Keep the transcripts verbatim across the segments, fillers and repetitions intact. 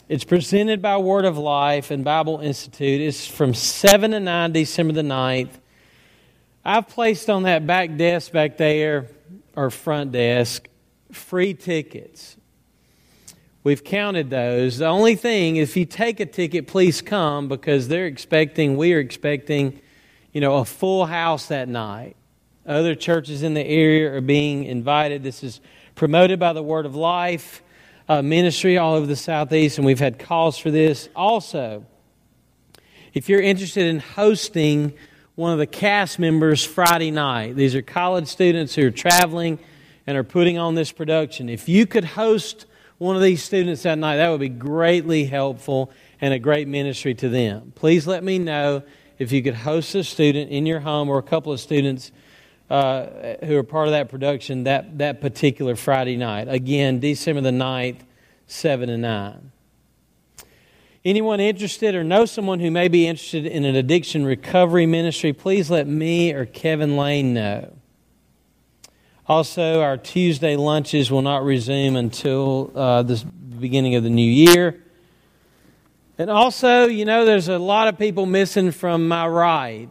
It's presented by Word of Life and Bible Institute. It's from seven to nine, December the ninth. I've placed on that back desk back there, or front desk, free tickets. We've counted those. The only thing, if you take a ticket, please come, because they're expecting, we are expecting, you know, a full house that night. Other churches in the area are being invited. This is promoted by the Word of Life uh, ministry all over the Southeast, and we've had calls for this. Also, if you're interested in hosting one of the cast members Friday night, these are college students who are traveling and are putting on this production. If you could host one of these students that night, that would be greatly helpful and a great ministry to them. Please let me know if you could host a student in your home, or a couple of students uh, who are part of that production that, that particular Friday night. Again, December the ninth, seven to nine. Anyone interested or know someone who may be interested in an addiction recovery ministry, please let me or Kevin Lane know. Also, our Tuesday lunches will not resume until uh, the beginning of the new year. And also, you know, there's a lot of people missing from my right.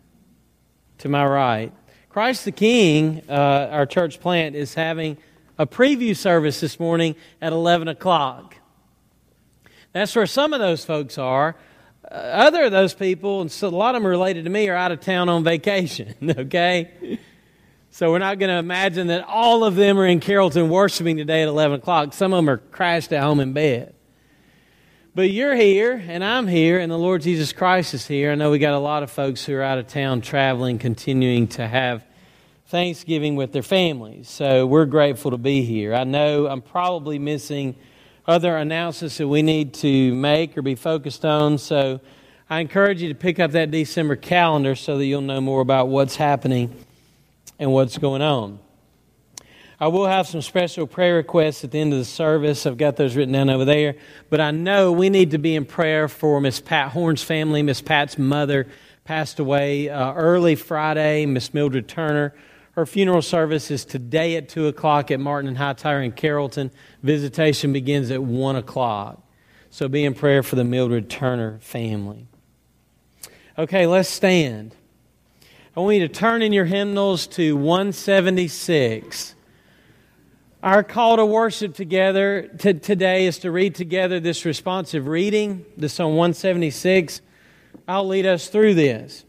To my right. Christ the King, uh, our church plant, is having a preview service this morning at eleven o'clock. That's where some of those folks are. Uh, other of those people, and so a lot of them related to me, are out of town on vacation, okay? So we're not going to imagine that all of them are in Carrollton worshiping today at eleven o'clock. Some of them are crashed at home in bed. But you're here, and I'm here, and the Lord Jesus Christ is here. I know we got a lot of folks who are out of town traveling, continuing to have Thanksgiving with their families. So we're grateful to be here. I know I'm probably missing other announcements that we need to make or be focused on. So I encourage you to pick up that December calendar so that you'll know more about what's happening and what's going on. I will have some special prayer requests at the end of the service. I've got those written down over there. But I know we need to be in prayer for Miss Pat Horn's family. Miss Pat's mother passed away uh, early Friday, Miss Mildred Turner. Her funeral service is today at two o'clock at Martin and Hightower in Carrollton. Visitation begins at one o'clock. So be in prayer for the Mildred Turner family. Okay, let's stand. I want you to turn in your hymnals to one seventy-six. Our call to worship together to, today is to read together this responsive reading. This on one seventy-six. I'll lead us through this.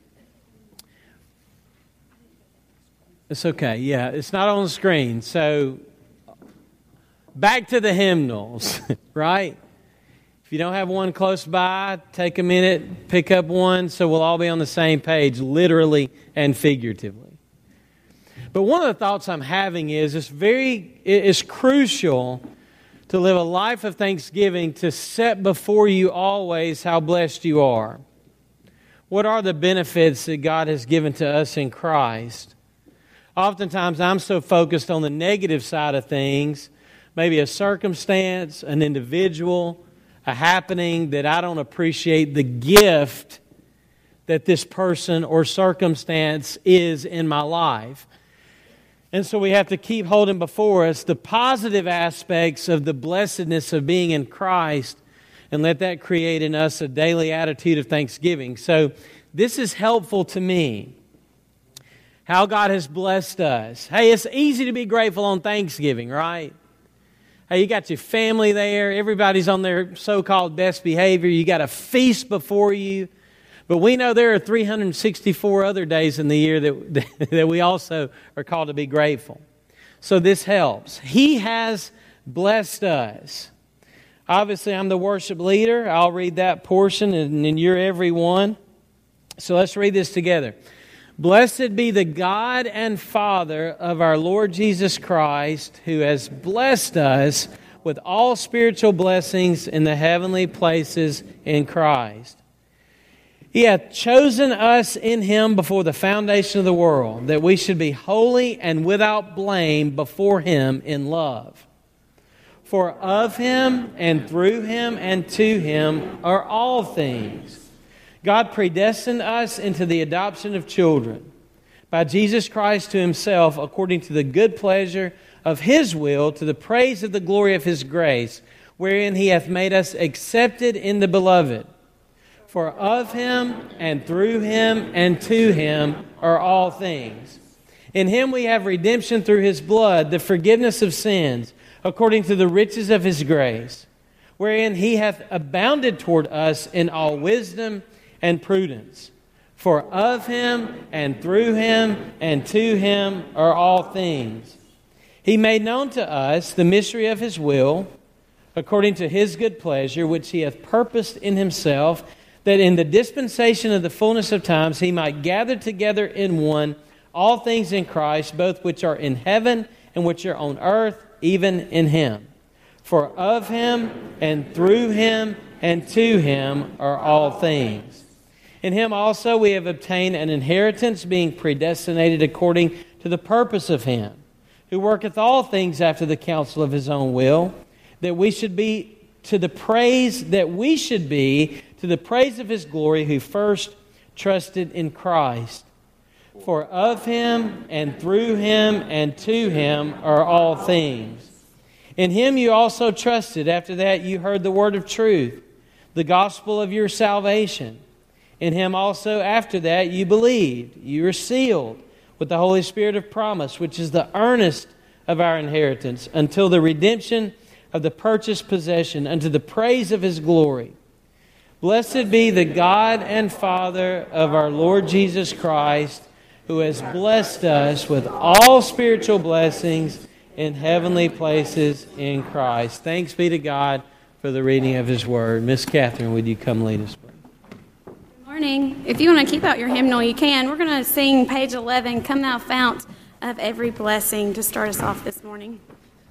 It's okay, yeah, it's not on the screen. So, back to the hymnals, right? If you don't have one close by, take a minute, pick up one so we'll all be on the same page, literally and figuratively. But one of the thoughts I'm having is it's very, it's crucial to live a life of thanksgiving, to set before you always how blessed you are. What are the benefits that God has given to us in Christ? Oftentimes I'm so focused on the negative side of things, maybe a circumstance, an individual, a happening, that I don't appreciate the gift that this person or circumstance is in my life. And so we have to keep holding before us the positive aspects of the blessedness of being in Christ, and let that create in us a daily attitude of thanksgiving. So this is helpful to me, how God has blessed us. Hey, it's easy to be grateful on Thanksgiving, right? Hey, you got your family there. Everybody's on their so-called best behavior. You got a feast before you. But we know there are three hundred sixty-four other days in the year that, that we also are called to be grateful. So this helps. He has blessed us. Obviously, I'm the worship leader. I'll read that portion, and then you're everyone. So let's read this together. Blessed be the God and Father of our Lord Jesus Christ, who has blessed us with all spiritual blessings in the heavenly places in Christ. He hath chosen us in Him before the foundation of the world, that we should be holy and without blame before Him in love. For of Him and through Him and to Him are all things. God predestined us into the adoption of children by Jesus Christ to Himself, according to the good pleasure of His will, to the praise of the glory of His grace, wherein he hath made us accepted in the beloved. For of him, and through him, and to him are all things. In him we have redemption through his blood, the forgiveness of sins, according to the riches of his grace, wherein he hath abounded toward us in all wisdom and prudence. For of him, and through him, and to him are all things. He made known to us the mystery of his will, according to his good pleasure, which he hath purposed in himself, that in the dispensation of the fullness of times he might gather together in one all things in Christ, both which are in heaven and which are on earth, even in him. For of him, and through him, and to him are all things. In him also we have obtained an inheritance, being predestinated according to the purpose of him, who worketh all things after the counsel of his own will, that we should be to the praise, that we should be to the praise of his glory, who first trusted in Christ. For of him, and through him, and to him are all things. In him you also trusted. After that you heard the word of truth, the gospel of your salvation. In him also after that you believed. You were sealed with the Holy Spirit of promise, which is the earnest of our inheritance, until the redemption of the purchased possession, unto the praise of his glory. Blessed be the God and Father of our Lord Jesus Christ, who has blessed us with all spiritual blessings in heavenly places in Christ. Thanks be to God for the reading of his word. Miss Catherine, would you come lead us? Good morning. If you want to keep out your hymnal, you can. We're going to sing page eleven, Come Thou Fount of Every Blessing, to start us off this morning.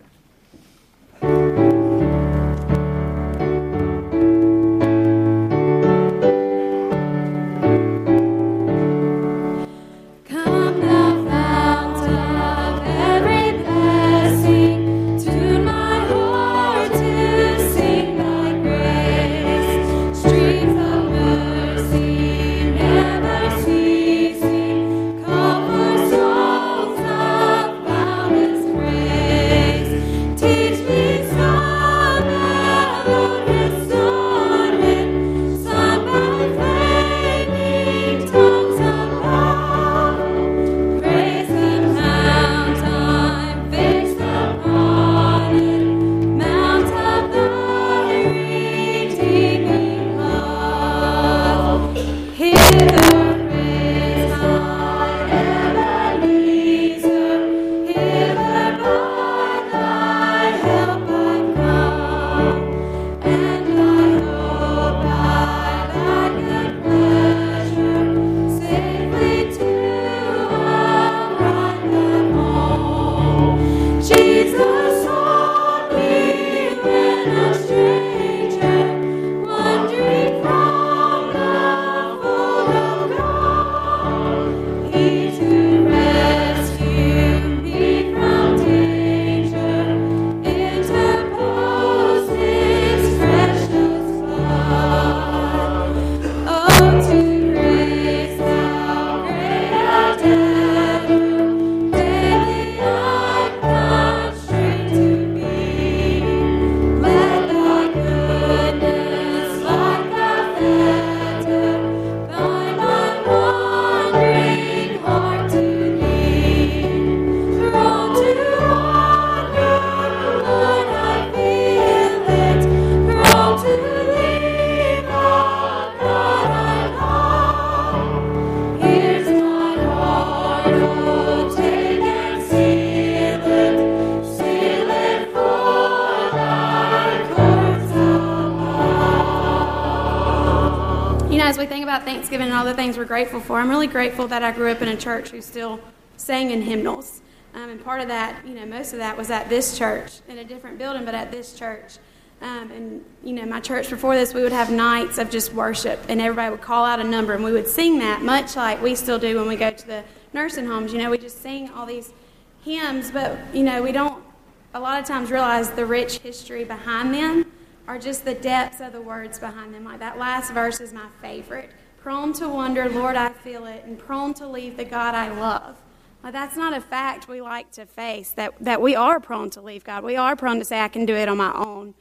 Thanksgiving and all the things we're grateful for. I'm really grateful that I grew up in a church who still sang in hymnals. Um, and part of that, you know, most of that was at this church, in a different building, but at this church. Um, and, you know, my church before this, we would have nights of just worship, and everybody would call out a number, and we would sing that, much like we still do when we go to the nursing homes. You know, we just sing all these hymns, but, you know, we don't a lot of times realize the rich history behind them, or just the depths of the words behind them. Like that last verse is my favorite. Prone to wonder, Lord, I feel it, and prone to leave the God I love. Well, that's not a fact we like to face, that, that we are prone to leave God. We are prone to say, I can do it on my own.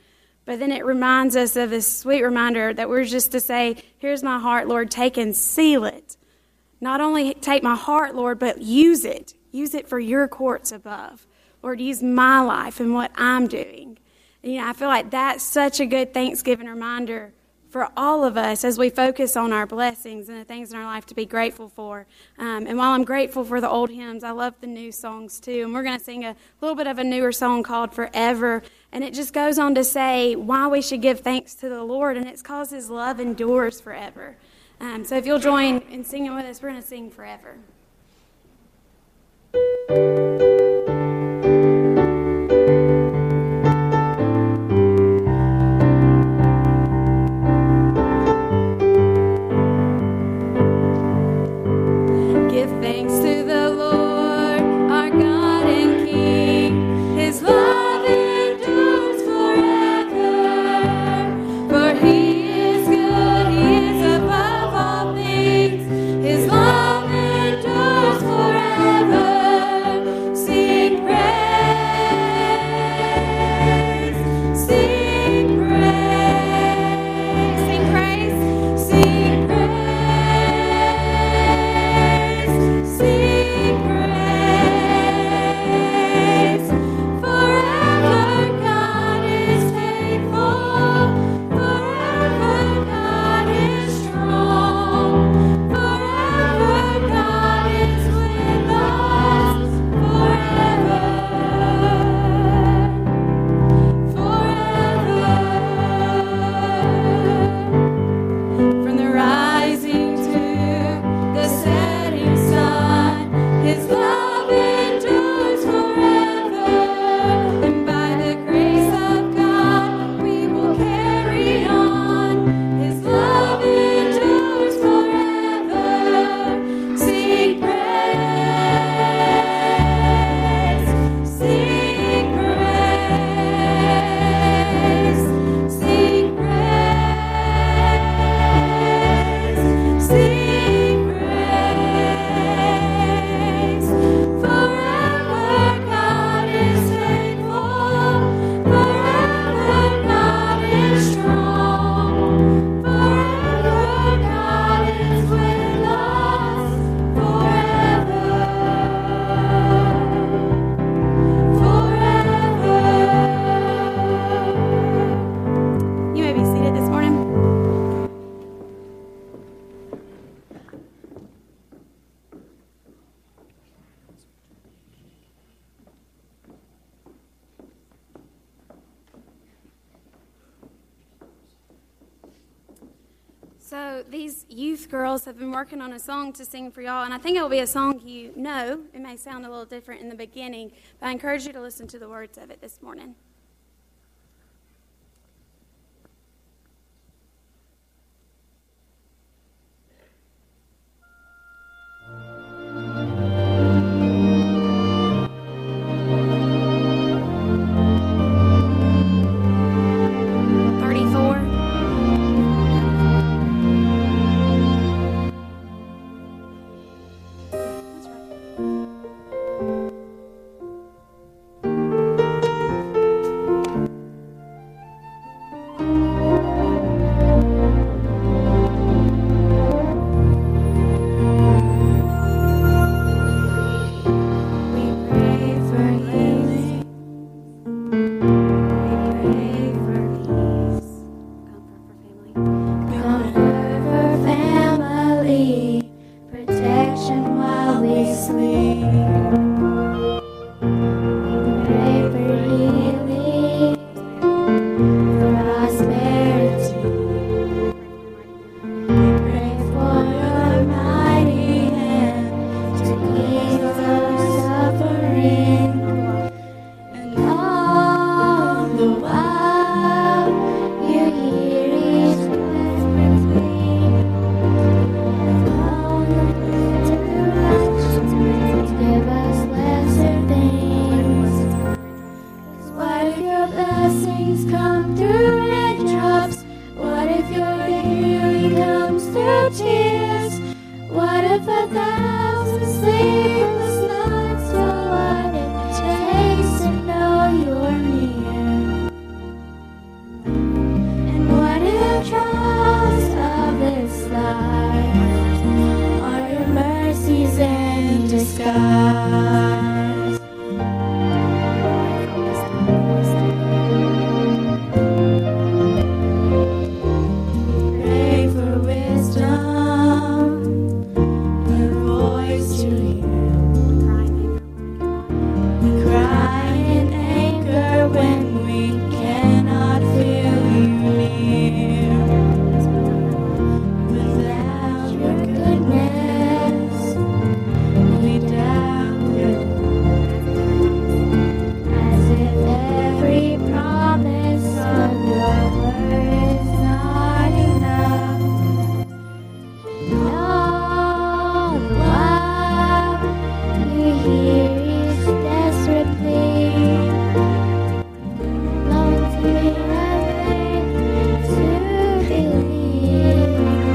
But then it reminds us of this sweet reminder that we're just to say, here's my heart, Lord, take and seal it. Not only take my heart, Lord, but use it. Use it for your courts above. Lord, use my life and what I'm doing. And, you know, I feel like that's such a good Thanksgiving reminder for all of us as we focus on our blessings and the things in our life to be grateful for. Um, and while I'm grateful for the old hymns, I love the new songs too. And we're going to sing a little bit of a newer song called Forever. And it just goes on to say why we should give thanks to the Lord. And it's because his love endures forever. Um, so if you'll join in singing with us, we're going to sing Forever. Give thanks to the Lord, our God and King. His love endures forever. For he is good, he is above all things. His love endures forever. Sing praise, sing praise, sing praise, sing praise, sing praise. Forever God is faithful, forever God is strong, forever God is with us, forever, forever. From the rising to the setting sun, his love endures forever. And by the grace of God, we will carry on. His love endures forever. Sing praise, sing praise, sing praise, sing praise. Forever God is faithful, forever God is strong, forever God is with us, forever, forever. You may be seated this morning. So these youth girls have been working on a song to sing for y'all, and I think it will be a song you know. It may sound a little different in the beginning, but I encourage you to listen to the words of it this morning. thirty-four. That's right. disguise. Pray for wisdom, her voice to hear. We cry in anger when we cannot feel you near. Without your goodness, we doubt your as if every promise of your word is not enough. Oh, wow, you hear each desperate plea. Long to be nothing to believe.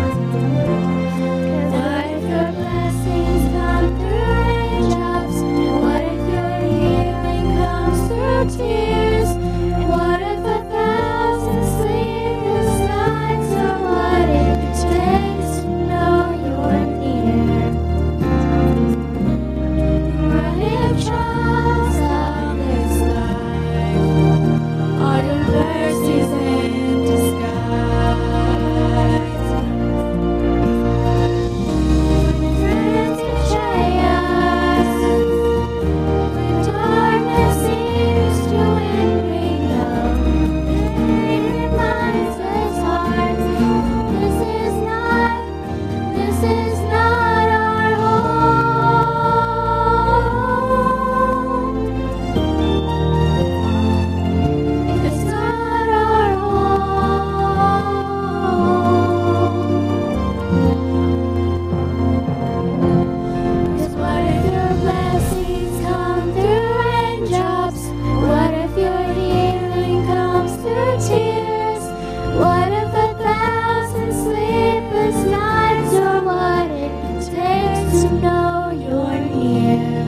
What if your blessings come through raindrops? What if your healing comes through tears? What if a thousand sleepless nights are what it takes to know you're near? What if trials of this life are your mercies in disguise? When friends betray us, when darkness seems to win, we know it reminds us heart, this is not, this is not our home. It's not our home. 'Cause what if your blessings come through raindrops? What if your healing comes through tears? What if a thousand sleepless nights are what it takes to know you're near?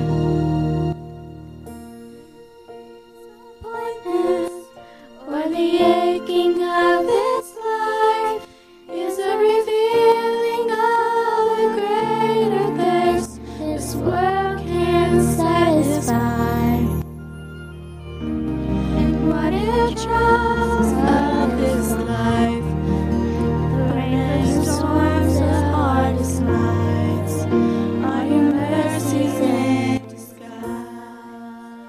Disappointment or the aching of this life is a revealing of a greater thirst this world can't satisfy. And what if trials of this life, the rain and storms, the hardest nights, are your mercies in disguise?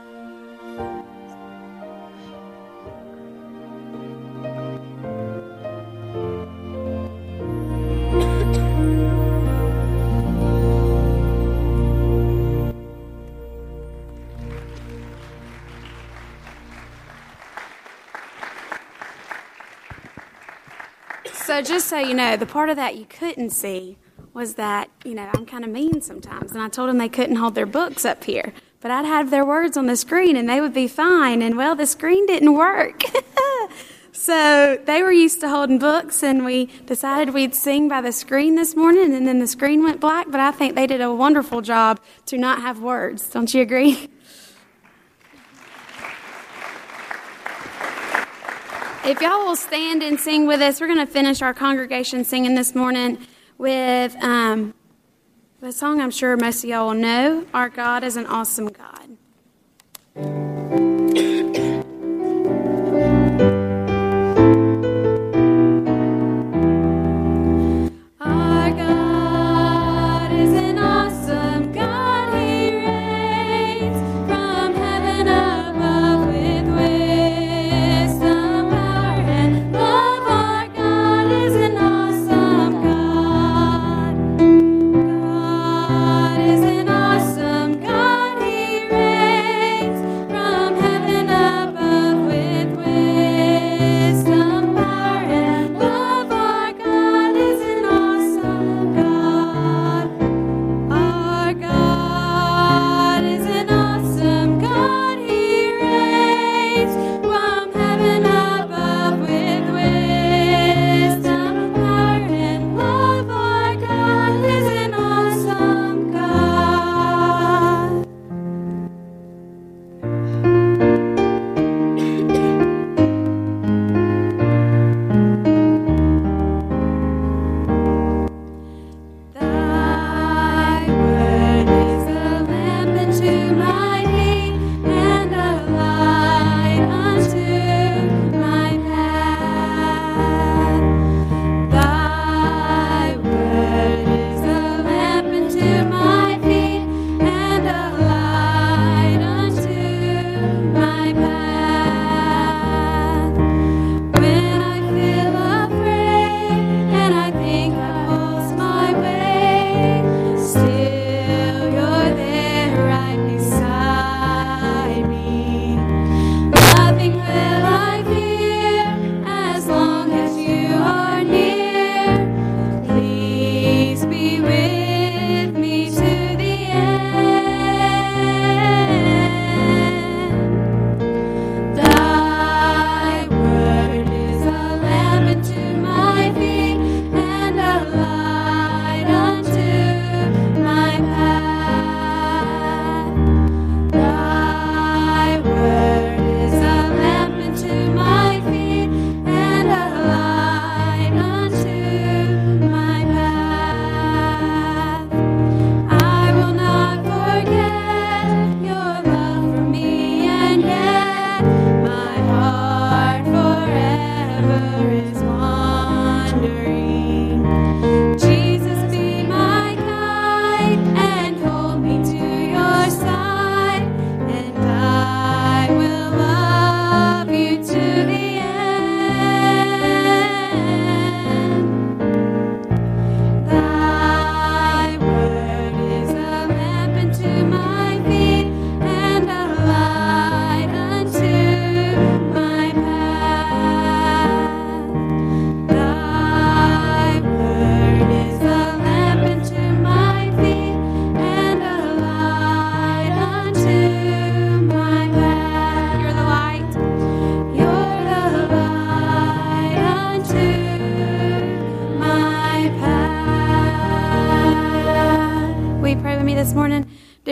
So just so you know, the part of that you couldn't see was that, you know, I'm kind of mean sometimes. And I told them they couldn't hold their books up here. But I'd have their words on the screen and they would be fine. And, well, the screen didn't work. So they were used to holding books, and we decided we'd sing by the screen this morning, and then the screen went black. But I think they did a wonderful job to not have words. Don't you agree? If y'all will stand and sing with us, we're going to finish our congregation singing this morning with um, a song I'm sure most of y'all will know, Our God is an Awesome God. Our God is an awesome God. He reigns from heaven above with wisdom, power, and love. Our God is an awesome God. God is an awesome God. He reigns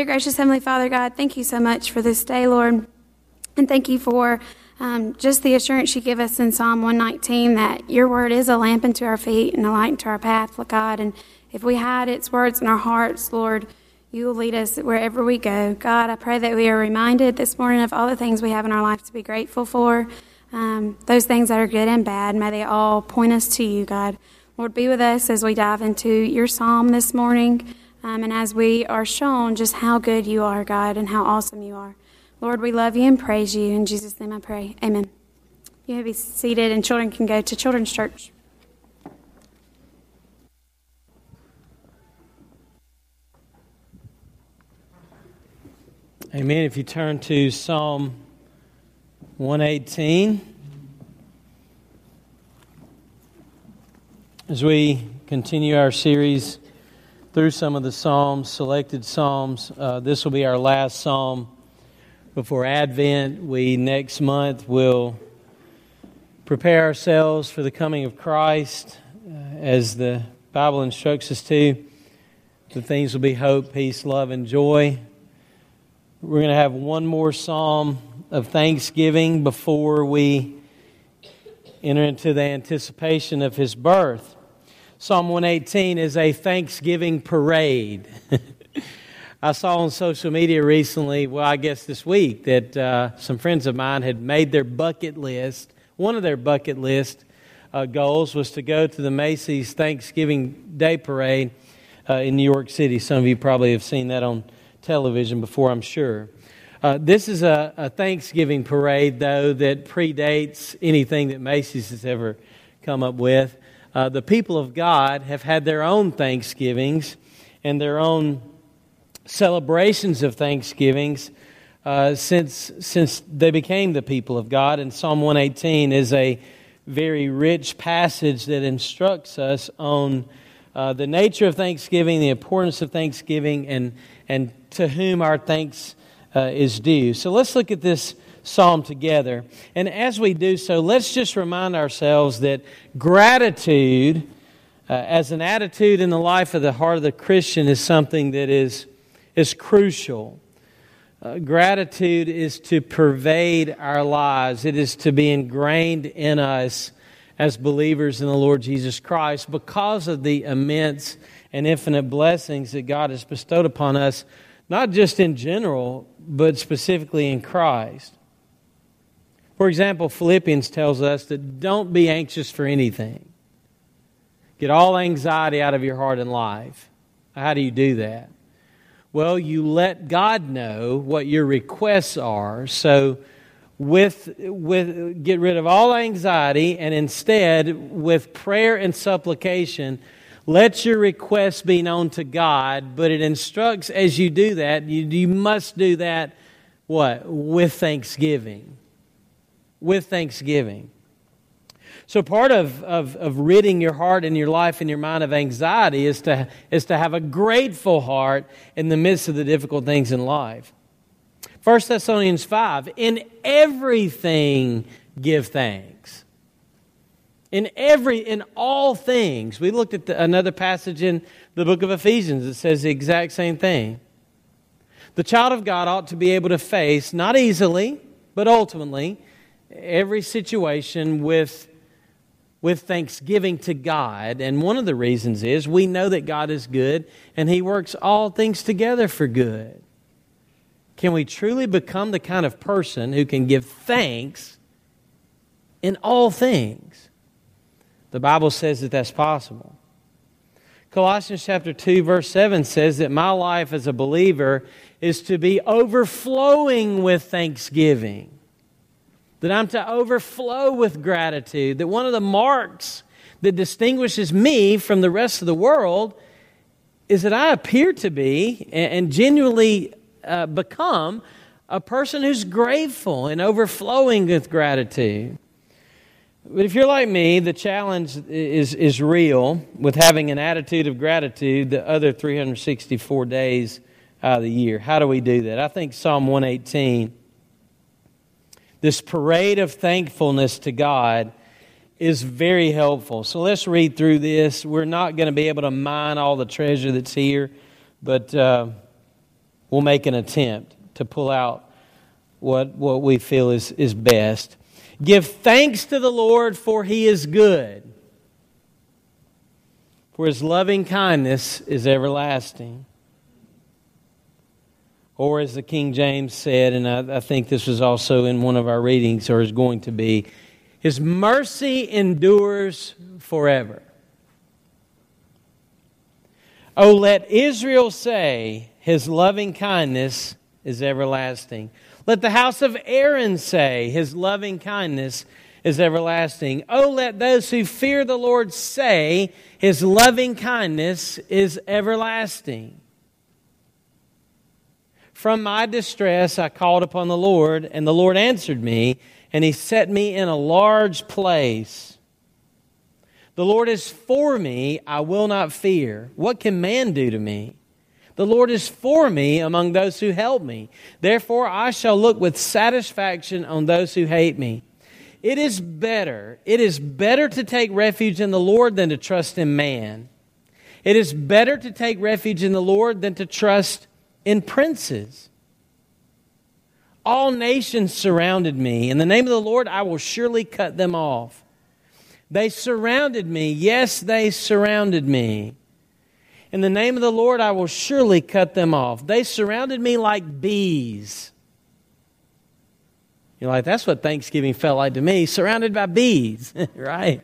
Dear gracious Heavenly Father, God, thank you so much for this day, Lord. And thank you for um, just the assurance you give us in Psalm one nineteen that your word is a lamp unto our feet and a light unto our path, Lord God. And if we hide its words in our hearts, Lord, you will lead us wherever we go. God, I pray that we are reminded this morning of all the things we have in our life to be grateful for. Um, those things that are good and bad, may they all point us to you, God. Lord, be with us as we dive into your psalm this morning. Um, and as we are shown just how good you are, God, and how awesome you are. Lord, we love you and praise you. In Jesus' name I pray. Amen. You may be seated, and children can go to Children's Church. Amen. If you turn to Psalm one eighteen, as we continue our series through some of the Psalms, selected Psalms. Uh, this will be our last Psalm before Advent. We, next month, will prepare ourselves for the coming of Christ uh, as the Bible instructs us to. The things will be hope, peace, love, and joy. We're going to have one more Psalm of thanksgiving before we enter into the anticipation of His birth. Psalm one eighteen is a Thanksgiving parade. I saw on social media recently, well, I guess this week, that uh, some friends of mine had made their bucket list. One of their bucket list uh, goals was to go to the Macy's Thanksgiving Day Parade uh, in New York City. Some of you probably have seen that on television before, I'm sure. Uh, this is a, a Thanksgiving parade, though, that predates anything that Macy's has ever come up with. Uh, the people of God have had their own Thanksgivings and their own celebrations of Thanksgivings uh, since since they became the people of God. And Psalm one eighteen is a very rich passage that instructs us on uh, the nature of Thanksgiving, the importance of Thanksgiving, and and to whom our thanks uh, is due. So let's look at this psalm together. And as we do so, let's just remind ourselves that gratitude uh, as an attitude in the life of the heart of the Christian is something that is, is crucial. Uh, gratitude is to pervade our lives. It is to be ingrained in us as believers in the Lord Jesus Christ because of the immense and infinite blessings that God has bestowed upon us, not just in general, but specifically in Christ. For example, Philippians tells us that don't be anxious for anything. Get all anxiety out of your heart and life. How do you do that? Well, you let God know what your requests are. So with with get rid of all anxiety, and instead, with prayer and supplication, let your requests be known to God. But it instructs as you do that, you, you must do that, what? With thanksgiving. With thanksgiving. So part of, of, of ridding your heart and your life and your mind of anxiety is to, is to have a grateful heart in the midst of the difficult things in life. First Thessalonians five, in everything give thanks. In every, in all things. We looked at the, another passage in the book of Ephesians that says the exact same thing. The child of God ought to be able to face, not easily, but ultimately, every situation with, with thanksgiving to God. And one of the reasons is we know that God is good and He works all things together for good. Can we truly become the kind of person who can give thanks in all things? The Bible says that that's possible. Colossians chapter two verse seven says that my life as a believer is to be overflowing with thanksgiving. That I'm to overflow with gratitude. That one of the marks that distinguishes me from the rest of the world is that I appear to be and genuinely uh, become a person who's grateful and overflowing with gratitude. But if you're like me, the challenge is, is real with having an attitude of gratitude the other three hundred sixty-four days out of the year. How do we do that? I think Psalm one eighteen, this parade of thankfulness to God, is very helpful. So let's read through this. We're not going to be able to mine all the treasure that's here, but uh, we'll make an attempt to pull out what, what we feel is, is best. Give thanks to the Lord, for He is good, for His loving kindness is everlasting. Or as the King James said, and I, I think this was also in one of our readings, or is going to be, His mercy endures forever. Oh, let Israel say, His loving kindness is everlasting. Let the house of Aaron say, His loving kindness is everlasting. Oh, let those who fear the Lord say, His loving kindness is everlasting. From my distress I called upon the Lord, and the Lord answered me, and He set me in a large place. The Lord is for me, I will not fear. What can man do to me? The Lord is for me among those who help me. Therefore I shall look with satisfaction on those who hate me. It is better, it is better to take refuge in the Lord than to trust in man. It is better to take refuge in the Lord than to trust in princes. All nations surrounded me. In the name of the Lord, I will surely cut them off. They surrounded me. Yes, they surrounded me. In the name of the Lord, I will surely cut them off. They surrounded me like bees. You're like, that's what Thanksgiving felt like to me, surrounded by bees, right?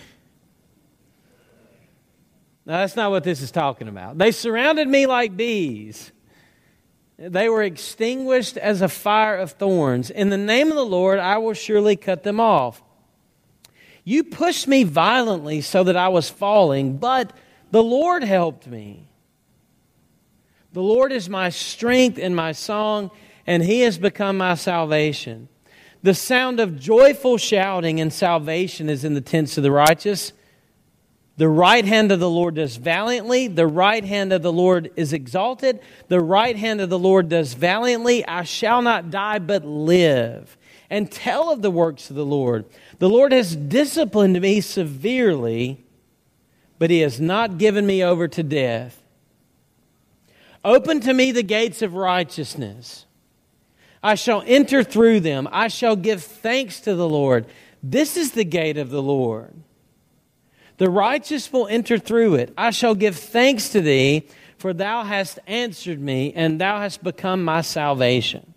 No, that's not what this is talking about. They surrounded me like bees. They were extinguished as a fire of thorns. In the name of the Lord, I will surely cut them off. You pushed me violently so that I was falling, but the Lord helped me. The Lord is my strength and my song, and He has become my salvation. The sound of joyful shouting and salvation is in the tents of the righteous. The right hand of the Lord does valiantly. The right hand of the Lord is exalted. The right hand of the Lord does valiantly. I shall not die but live and tell of the works of the Lord. The Lord has disciplined me severely, but He has not given me over to death. Open to me the gates of righteousness. I shall enter through them. I shall give thanks to the Lord. This is the gate of the Lord. The righteous will enter through it. I shall give thanks to Thee, for Thou hast answered me, and Thou hast become my salvation.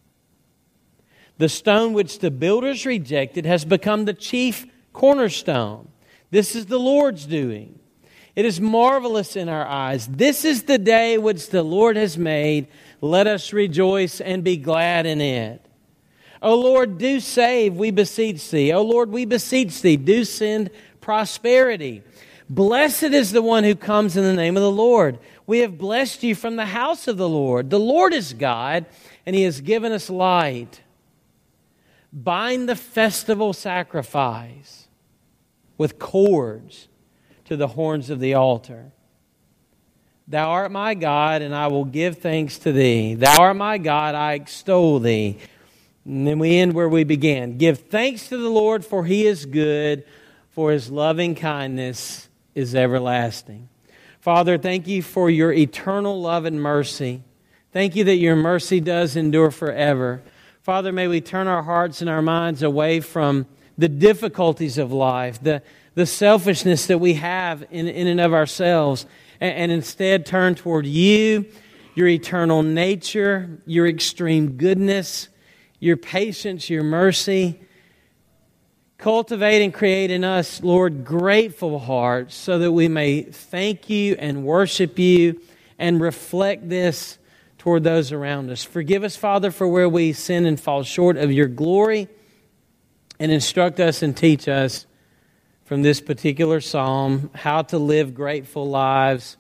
The stone which the builders rejected has become the chief cornerstone. This is the Lord's doing. It is marvelous in our eyes. This is the day which the Lord has made. Let us rejoice and be glad in it. O Lord, do save, we beseech Thee. O Lord, we beseech Thee, do send prosperity. Blessed is the one who comes in the name of the Lord. We have blessed you from the house of the Lord. The Lord is God, and He has given us light. Bind the festival sacrifice with cords to the horns of the altar. Thou art my God, and I will give thanks to Thee. Thou art my God, I extol Thee. And then we end where we began. Give thanks to the Lord, for He is good, for His loving kindness is everlasting. Father, thank You for Your eternal love and mercy. Thank You that Your mercy does endure forever. Father, may we turn our hearts and our minds away from the difficulties of life, the, the selfishness that we have in, in and of ourselves, and, and instead turn toward You, Your eternal nature, Your extreme goodness, Your patience, Your mercy. Cultivate and create in us, Lord, grateful hearts so that we may thank You and worship You and reflect this toward those around us. Forgive us, Father, for where we sin and fall short of Your glory, and instruct us and teach us from this particular psalm how to live grateful lives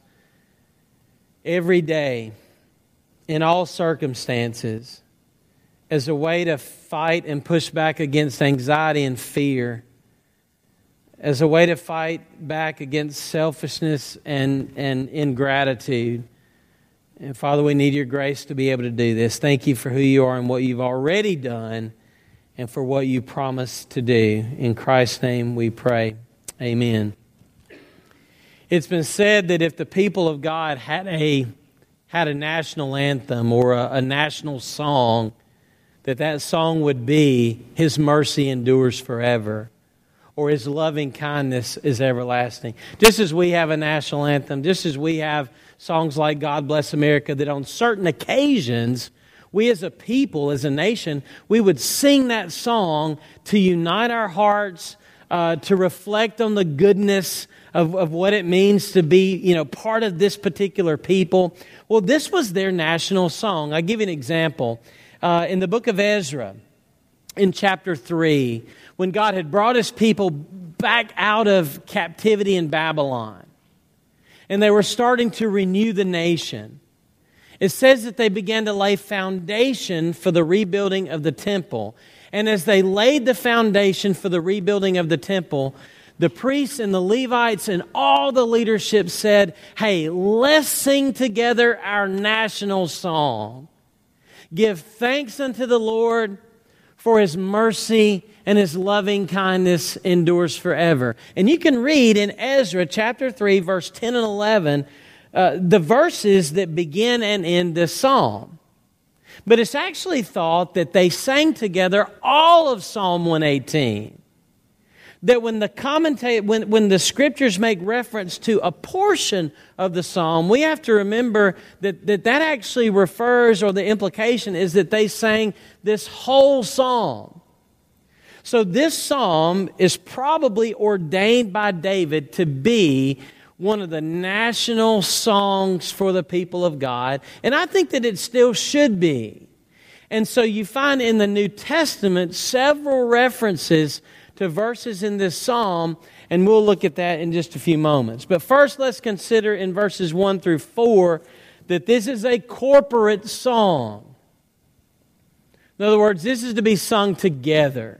every day in all circumstances, as a way to fight and push back against anxiety and fear, as a way to fight back against selfishness and, and ingratitude. And Father, we need Your grace to be able to do this. Thank You for who You are and what You've already done, and for what You promised to do. In Christ's name we pray. Amen. It's been said that if the people of God had a had a national anthem or a, a national song, that that song would be, His mercy endures forever, or His loving kindness is everlasting. Just as we have a national anthem, just as we have songs like God Bless America, that on certain occasions, we as a people, as a nation, we would sing that song to unite our hearts, uh, to reflect on the goodness of, of what it means to be, you know, part of this particular people. Well, this was their national song. I'll give you an example. Uh, in the book of Ezra, in chapter three, when God had brought His people back out of captivity in Babylon, and they were starting to renew the nation, it says that they began to lay foundation for the rebuilding of the temple. And as they laid the foundation for the rebuilding of the temple, the priests and the Levites and all the leadership said, hey, let's sing together our national song. Give thanks unto the Lord, for His mercy and His loving kindness endures forever. And you can read in Ezra chapter three, verse ten and eleven, uh, the verses that begin and end this psalm. But it's actually thought that they sang together all of Psalm one eighteen. That when the commentate, when, when the scriptures make reference to a portion of the psalm, we have to remember that, that that actually refers, or the implication is that they sang this whole psalm. So this psalm is probably ordained by David to be one of the national songs for the people of God. And I think that it still should be. And so you find in the New Testament several references to verses in this psalm, and we'll look at that in just a few moments. But first, let's consider in verses one through four that this is a corporate song. In other words, this is to be sung together.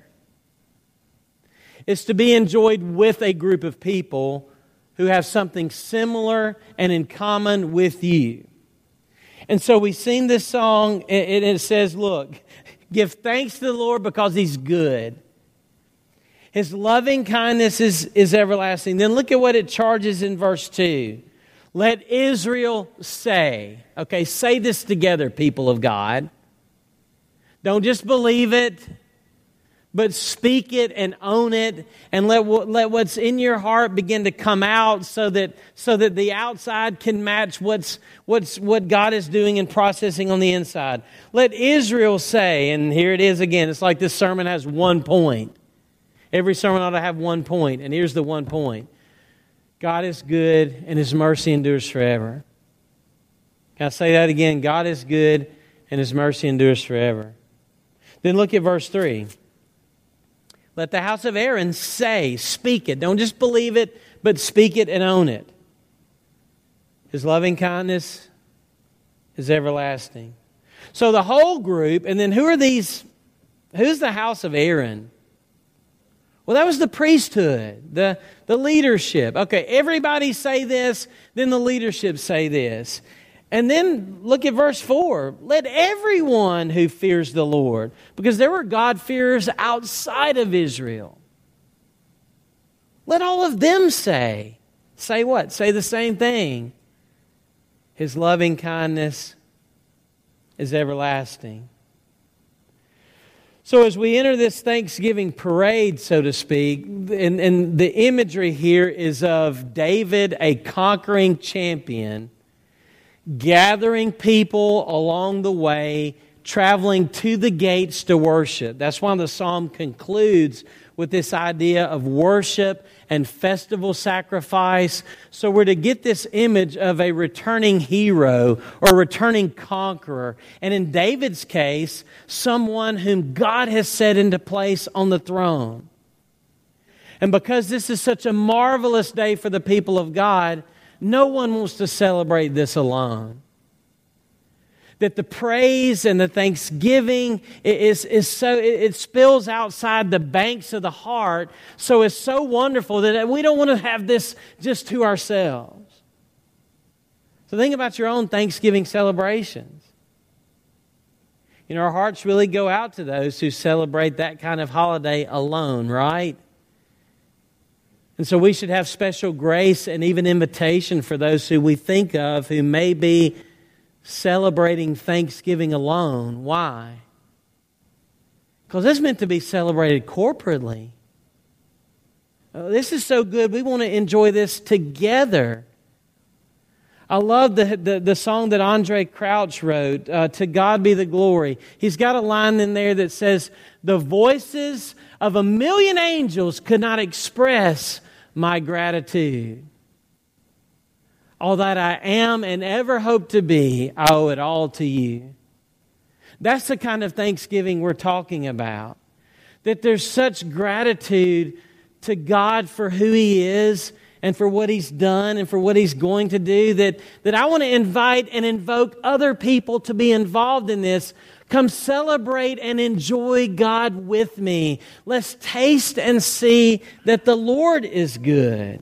It's to be enjoyed with a group of people who have something similar and in common with you. And so we sing this song, and it says, look, give thanks to the Lord because He's good. His loving kindness is, is everlasting. Then look at what it charges in verse two. Let Israel say. Okay, say this together, people of God. Don't just believe it, but speak it and own it, and let let what's in your heart begin to come out, so that so that the outside can match what's what's what God is doing and processing on the inside. Let Israel say, and here it is again. It's like this sermon has one point. Every sermon ought to have one point, and here's the one point. God is good, and His mercy endures forever. Can I say that again? God is good, and His mercy endures forever. Then look at verse three. Let the house of Aaron say, speak it. Don't just believe it, but speak it and own it. His loving kindness is everlasting. So the whole group, and then who are these? Who's the house of Aaron? Well, that was the priesthood, the, the leadership. Okay, everybody say this, then the leadership say this. And then look at verse four. Let everyone who fears the Lord, because there were God-fearers outside of Israel. Let all of them say. Say what? Say the same thing. His loving kindness is everlasting. So as we enter this Thanksgiving parade, so to speak, and, and the imagery here is of David, a conquering champion, gathering people along the way, traveling to the gates to worship. That's why the psalm concludes with this idea of worship and festival sacrifice. So we're to get this image of a returning hero or returning conqueror. And in David's case, someone whom God has set into place on the throne. And because this is such a marvelous day for the people of God, no one wants to celebrate this alone. That the praise and the thanksgiving is, is so, it spills outside the banks of the heart. So it's so wonderful that we don't want to have this just to ourselves. So think about your own Thanksgiving celebrations. You know, our hearts really go out to those who celebrate that kind of holiday alone, right? And so we should have special grace and even invitation for those who we think of who may be celebrating Thanksgiving alone. Why? Because it's meant to be celebrated corporately. Oh, this is so good. We want to enjoy this together. I love the, the, the song that Andre Crouch wrote, uh, To God Be the Glory. He's got a line in there that says, the voices of a million angels could not express my gratitude. All that I am and ever hope to be, I owe it all to you. That's the kind of Thanksgiving we're talking about. That there's such gratitude to God for who He is and for what He's done and for what He's going to do, that, that I want to invite and invoke other people to be involved in this. Come celebrate and enjoy God with me. Let's taste and see that the Lord is good.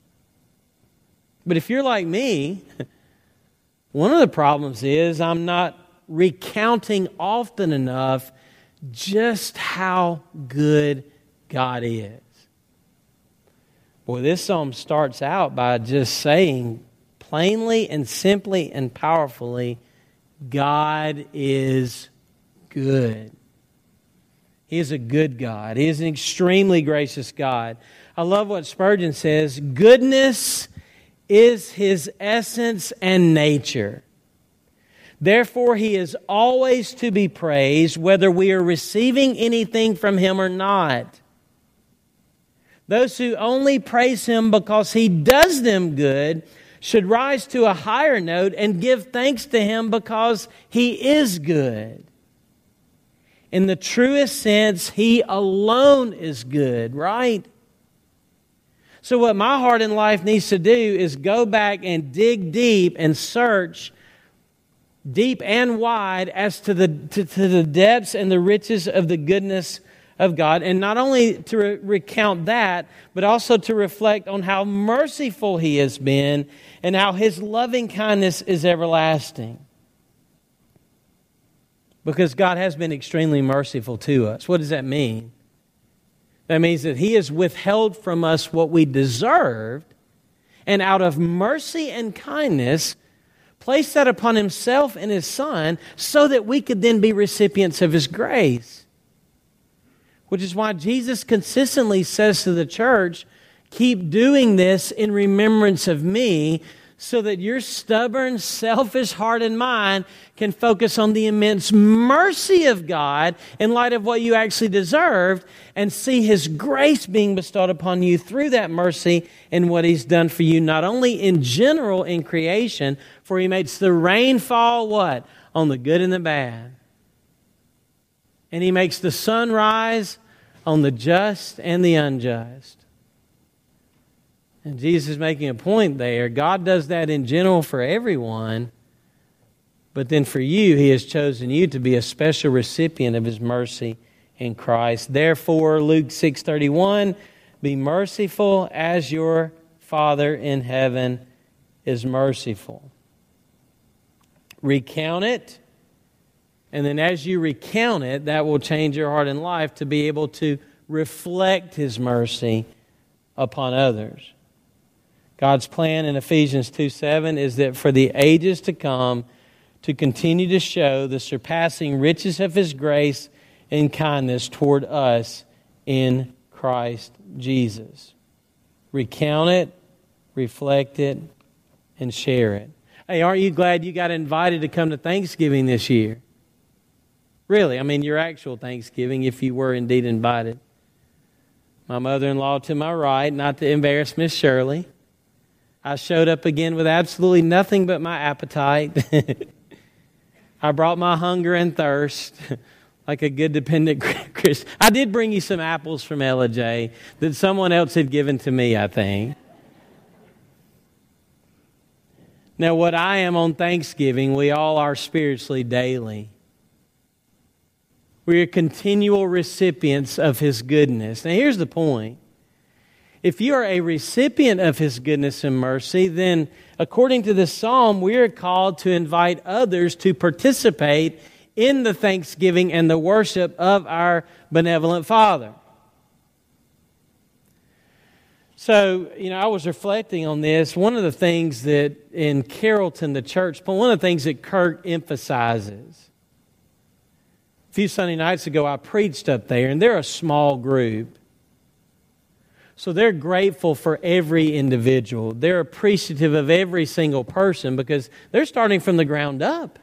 But if you're like me, one of the problems is I'm not recounting often enough just how good God is. Boy, this psalm starts out by just saying plainly and simply and powerfully, God is good. He is a good God. He is an extremely gracious God. I love what Spurgeon says, goodness is His essence and nature. Therefore, He is always to be praised, whether we are receiving anything from Him or not. Those who only praise Him because He does them good should rise to a higher note and give thanks to Him because He is good. In the truest sense, He alone is good, right? So what my heart and life needs to do is go back and dig deep and search deep and wide as to the to, to the depths and the riches of the goodness of God. And not only to re- recount that, but also to reflect on how merciful He has been and how His loving kindness is everlasting. Because God has been extremely merciful to us. What does that mean? That means that He has withheld from us what we deserved, and out of mercy and kindness, placed that upon Himself and His Son so that we could then be recipients of His grace. Which is why Jesus consistently says to the church, keep doing this in remembrance of me, so that your stubborn, selfish heart and mind can focus on the immense mercy of God in light of what you actually deserved, and see His grace being bestowed upon you through that mercy and what He's done for you, not only in general in creation, for He makes the rain fall, what? On the good and the bad. And He makes the sun rise on the just and the unjust. And Jesus is making a point there. God does that in general for everyone. But then for you, He has chosen you to be a special recipient of His mercy in Christ. Therefore, Luke six thirty-one, be merciful as your Father in heaven is merciful. Recount it. And then as you recount it, that will change your heart and life to be able to reflect His mercy upon others. God's plan in Ephesians two seven is that for the ages to come, to continue to show the surpassing riches of His grace and kindness toward us in Christ Jesus. Recount it, reflect it, and share it. Hey, aren't you glad you got invited to come to Thanksgiving this year? Really, I mean your actual Thanksgiving, if you were indeed invited. My mother-in-law to my right, not to embarrass Miss Shirley. I showed up again with absolutely nothing but my appetite. I brought my hunger and thirst like a good dependent Christian. I did bring you some apples from Ella J that someone else had given to me, I think. Now, what I am on Thanksgiving, we all are spiritually daily. We are continual recipients of His goodness. Now, here's the point. If you are a recipient of His goodness and mercy, then according to this psalm, we are called to invite others to participate in the thanksgiving and the worship of our benevolent Father. So, you know, I was reflecting on this. One of the things that in Carrollton, the church, one of the things that Kurt emphasizes. A few Sunday nights ago, I preached up there, and they're a small group. So they're grateful for every individual. They're appreciative of every single person because they're starting from the ground up.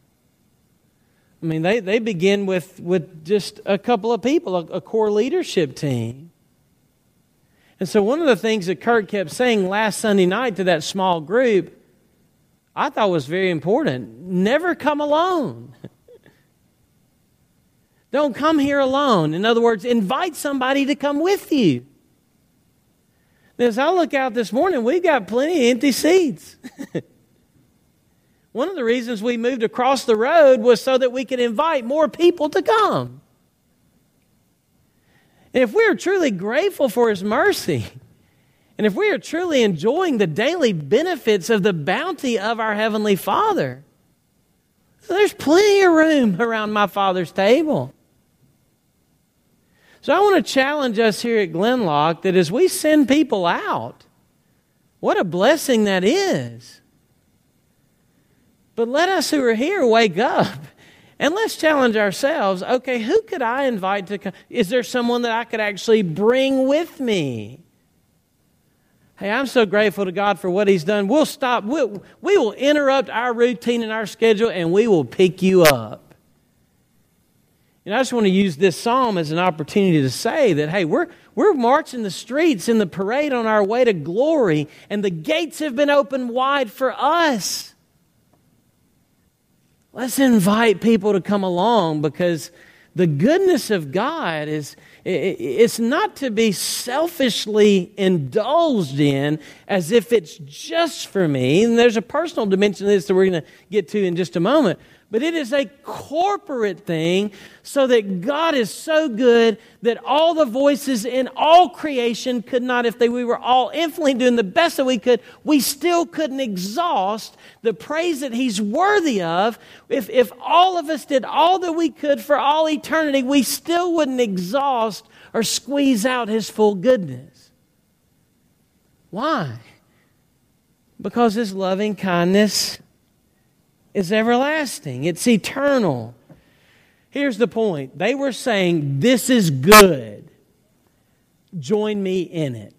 I mean, they, they begin with, with just a couple of people, a, a core leadership team. And so one of the things that Kurt kept saying last Sunday night to that small group, I thought was very important. Never come alone. Don't come here alone. In other words, invite somebody to come with you. As I look out this morning, we've got plenty of empty seats. One of the reasons we moved across the road was so that we could invite more people to come. And if we are truly grateful for His mercy, and if we are truly enjoying the daily benefits of the bounty of our Heavenly Father, so there's plenty of room around my Father's table. So I want to challenge us here at Glenlock that as we send people out, what a blessing that is. But let us who are here wake up and let's challenge ourselves. Okay, who could I invite to come? Is there someone that I could actually bring with me? Hey, I'm so grateful to God for what He's done. We'll stop. We'll, we will interrupt our routine and our schedule and we will pick you up. And I just want to use this psalm as an opportunity to say that, hey, we're, we're marching the streets in the parade on our way to glory, and the gates have been opened wide for us. Let's invite people to come along because the goodness of God is, it's not to be selfishly indulged in as if it's just for me. And there's a personal dimension to this that we're going to get to in just a moment. But it is a corporate thing so that God is so good that all the voices in all creation could not, if they, we were all infinitely doing the best that we could, we still couldn't exhaust the praise that He's worthy of. If, if all of us did all that we could for all eternity, we still wouldn't exhaust or squeeze out His full goodness. Why? Because His loving kindness is everlasting. It's eternal. Here's the point. They were saying, this is good. Join me in it.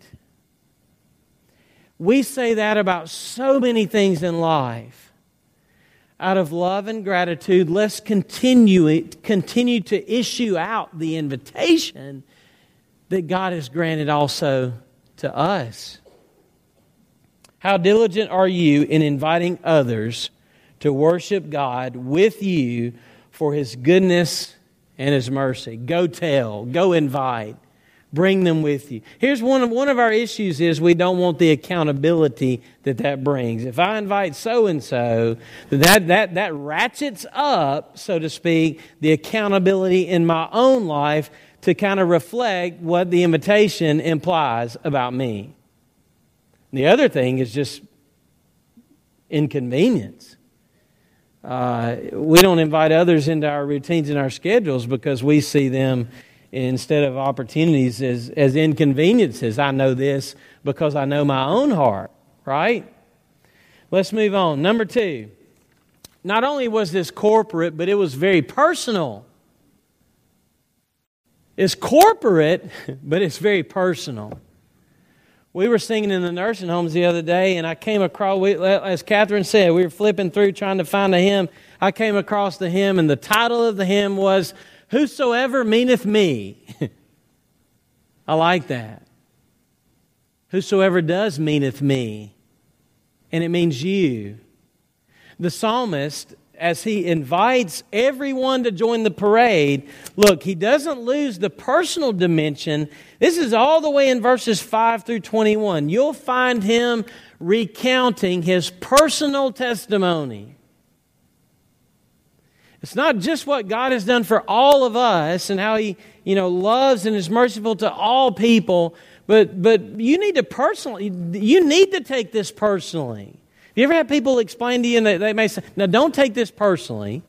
We say that about so many things in life. Out of love and gratitude, let's continue it, continue to issue out the invitation that God has granted also to us. How diligent are you in inviting others to worship God with you for His goodness and His mercy? Go tell, go invite, bring them with you. Here's one of, one of our issues is we don't want the accountability that that brings. If I invite so-and-so, that, that, that ratchets up, so to speak, the accountability in my own life to kind of reflect what the invitation implies about me. The other thing is just inconvenience. Uh, we don't invite others into our routines and our schedules because we see them instead of opportunities as, as inconveniences. I know this because I know my own heart, right? Let's move on. Number two, not only was this corporate, but it was very personal. It's corporate, but it's very personal. We were singing in the nursing homes the other day, and I came across, we, as Catherine said, we were flipping through trying to find a hymn. I came across the hymn, and the title of the hymn was, Whosoever Meaneth Me. I like that. Whosoever does meaneth me. And it means you. The psalmist, as he invites everyone to join the parade, look, he doesn't lose the personal dimension. This is all the way in verses five through twenty-one. You'll find him recounting his personal testimony. It's not just what God has done for all of us and how He, you know, loves and is merciful to all people, but but you need to personally, you need to take this personally. Have you ever had people explain to you and they, they may say, now don't take this personally.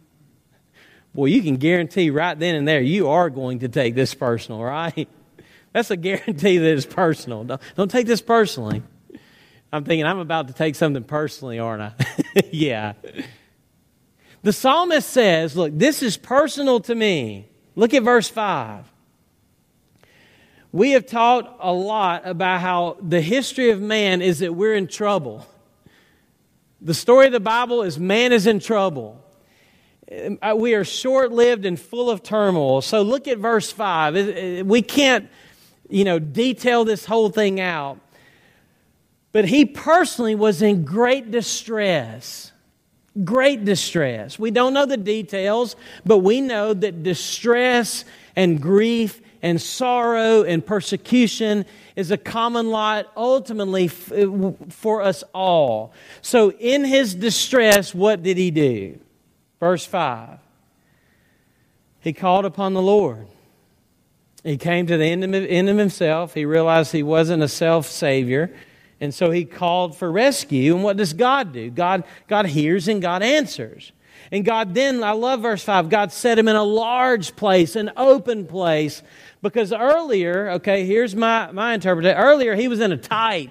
Well, you can guarantee right then and there you are going to take this personal, right? That's a guarantee that it's personal. Don't, don't take this personally. I'm thinking, I'm about to take something personally, aren't I? Yeah. The psalmist says, look, this is personal to me. Look at verse five. We have taught a lot about how the history of man is that we're in trouble. The story of the Bible is man is in trouble. We are short-lived and full of turmoil. So look at verse five. We can't, you know, detail this whole thing out. But he personally was in great distress. Great distress. We don't know the details, but we know that distress and grief and sorrow and persecution is a common lot ultimately for us all. So in his distress, what did he do? Verse five. He called upon the Lord. He came to the end of, end of himself. He realized he wasn't a self-savior. And so he called for rescue. And what does God do? God, God hears and God answers. And God then, I love verse five, God set him in a large place, an open place. Because earlier, okay, here's my, my interpretation. Earlier, he was in a tight.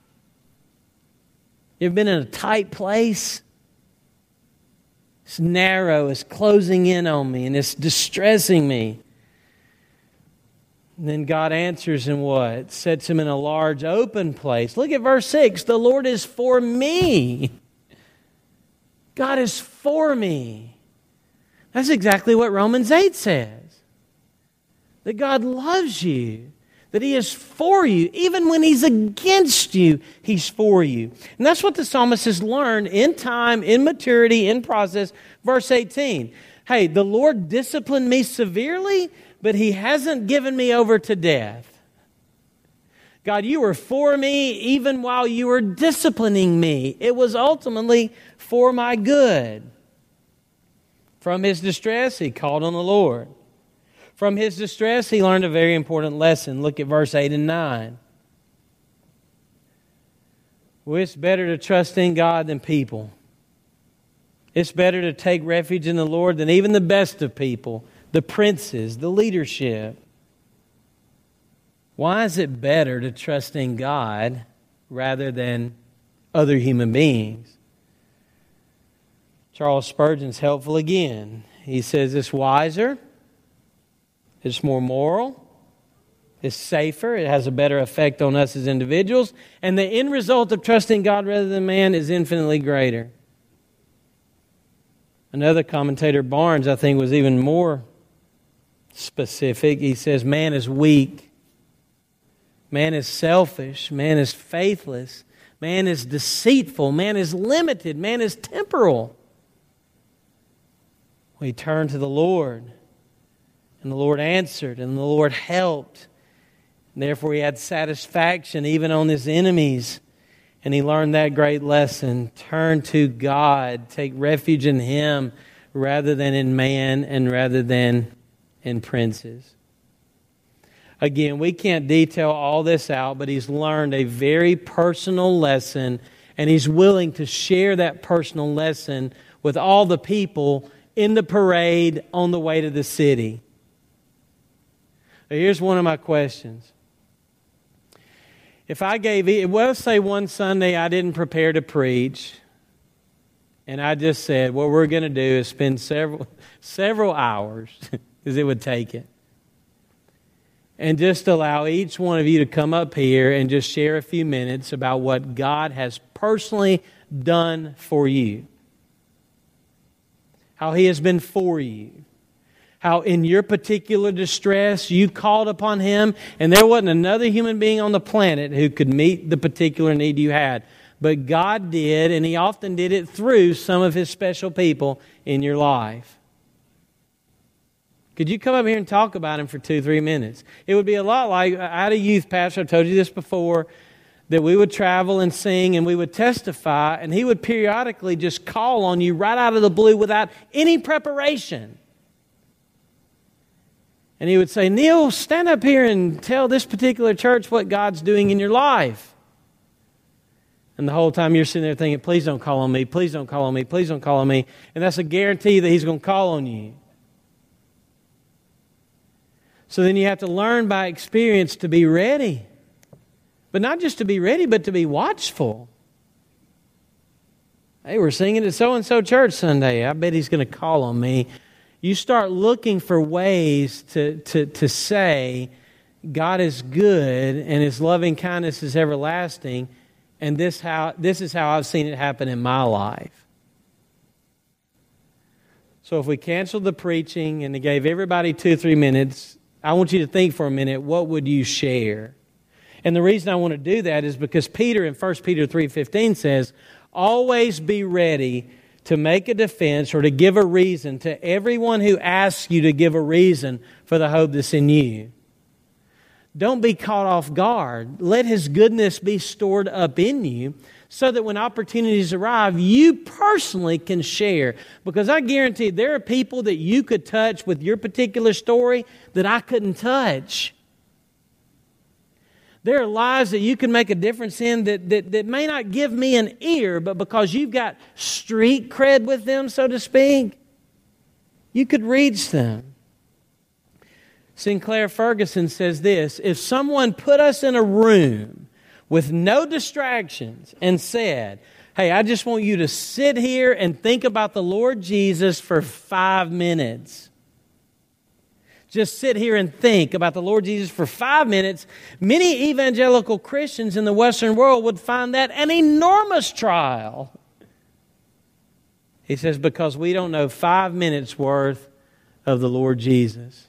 You ever been in a tight place? It's narrow, it's closing in on me, and it's distressing me. And then God answers in what? Sets him in a large open place. Look at verse six. The Lord is for me. God is for me. That's exactly what Romans eight says. That God loves you. That He is for you. Even when He's against you, He's for you. And that's what the psalmist has learned in time, in maturity, in process. Verse eighteen. Hey, the Lord disciplined me severely, but He hasn't given me over to death. God, you were for me even while you were disciplining me. It was ultimately for my good. From his distress, he called on the Lord. From his distress, he learned a very important lesson. Look at verse eight and nine. Well, it's better to trust in God than people. It's better to take refuge in the Lord than even the best of people, the princes, the leadership. Why is it better to trust in God rather than other human beings? Charles Spurgeon's helpful again. He says it's wiser, it's more moral, it's safer, it has a better effect on us as individuals, and the end result of trusting God rather than man is infinitely greater. Another commentator, Barnes, I think was even more specific. He says, man is weak. Man is selfish. Man is faithless. Man is deceitful. Man is limited. Man is temporal. We turned to the Lord, and the Lord answered, and the Lord helped. And therefore, he had satisfaction even on his enemies. And he learned that great lesson. Turn to God. Take refuge in Him rather than in man and rather than in princes. Again, we can't detail all this out, but he's learned a very personal lesson, and he's willing to share that personal lesson with all the people in the parade on the way to the city. Here's one of my questions. If I gave, well, say one Sunday I didn't prepare to preach, and I just said, what we're going to do is spend several several hours, because it would take it, and just allow each one of you to come up here and just share a few minutes about what God has personally done for you. How He has been for you. How in your particular distress you called upon Him, and there wasn't another human being on the planet who could meet the particular need you had. But God did, and He often did it through some of His special people in your life. Could you come up here and talk about Him for two, three minutes? It would be a lot like, I had a youth pastor, I've told you this before, that we would travel and sing and we would testify, and he would periodically just call on you right out of the blue without any preparation. And he would say, Neil, stand up here and tell this particular church what God's doing in your life. And the whole time you're sitting there thinking, please don't call on me, please don't call on me, please don't call on me. And that's a guarantee that he's going to call on you. So then you have to learn by experience to be ready. But not just to be ready, but to be watchful. Hey, we're singing at so-and-so church Sunday. I bet he's going to call on me. You start looking for ways to, to, to say, God is good and His loving kindness is everlasting, and this how this is how I've seen it happen in my life. So if we canceled the preaching and gave everybody two or three minutes, I want you to think for a minute, what would you share? And the reason I want to do that is because Peter in First Peter three fifteen says, always be ready to make a defense or to give a reason to everyone who asks you to give a reason for the hope that's in you. Don't be caught off guard. Let His goodness be stored up in you so that when opportunities arrive, you personally can share. Because I guarantee there are people that you could touch with your particular story that I couldn't touch. There are lives that you can make a difference in that, that, that may not give me an ear, but because you've got street cred with them, so to speak, you could reach them. Sinclair Ferguson says this, if someone put us in a room with no distractions and said, hey, I just want you to sit here and think about the Lord Jesus for five minutes. Just sit here and think about the Lord Jesus for five minutes. Many evangelical Christians in the Western world would find that an enormous trial. He says, because we don't know five minutes worth of the Lord Jesus.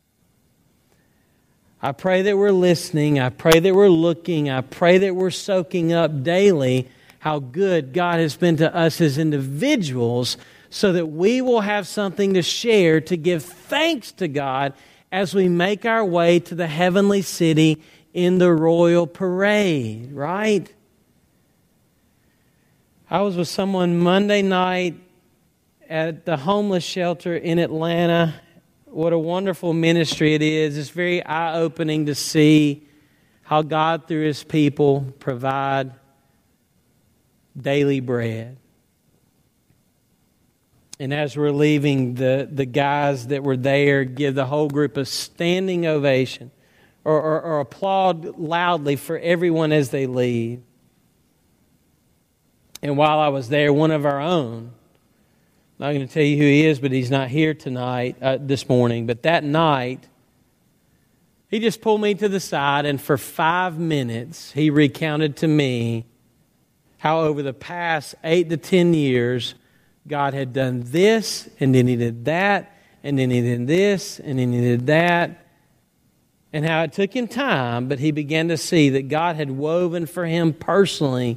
I pray that we're listening. I pray that we're looking. I pray that we're soaking up daily how good God has been to us as individuals, so that we will have something to share to give thanks to God as we make our way to the heavenly city in the royal parade, right? I was with someone Monday night at the homeless shelter in Atlanta. What a wonderful ministry it is. It's very eye-opening to see how God, through His people, provide daily bread. And as we're leaving, the, the guys that were there give the whole group a standing ovation or, or, or applaud loudly for everyone as they leave. And while I was there, one of our own, I'm not going to tell you who he is, but he's not here tonight, uh, this morning. But that night, he just pulled me to the side, and for five minutes, he recounted to me how over the past eight to ten years, God had done this, and then He did that, and then He did this, and then He did that. And how it took him time, but he began to see that God had woven for him personally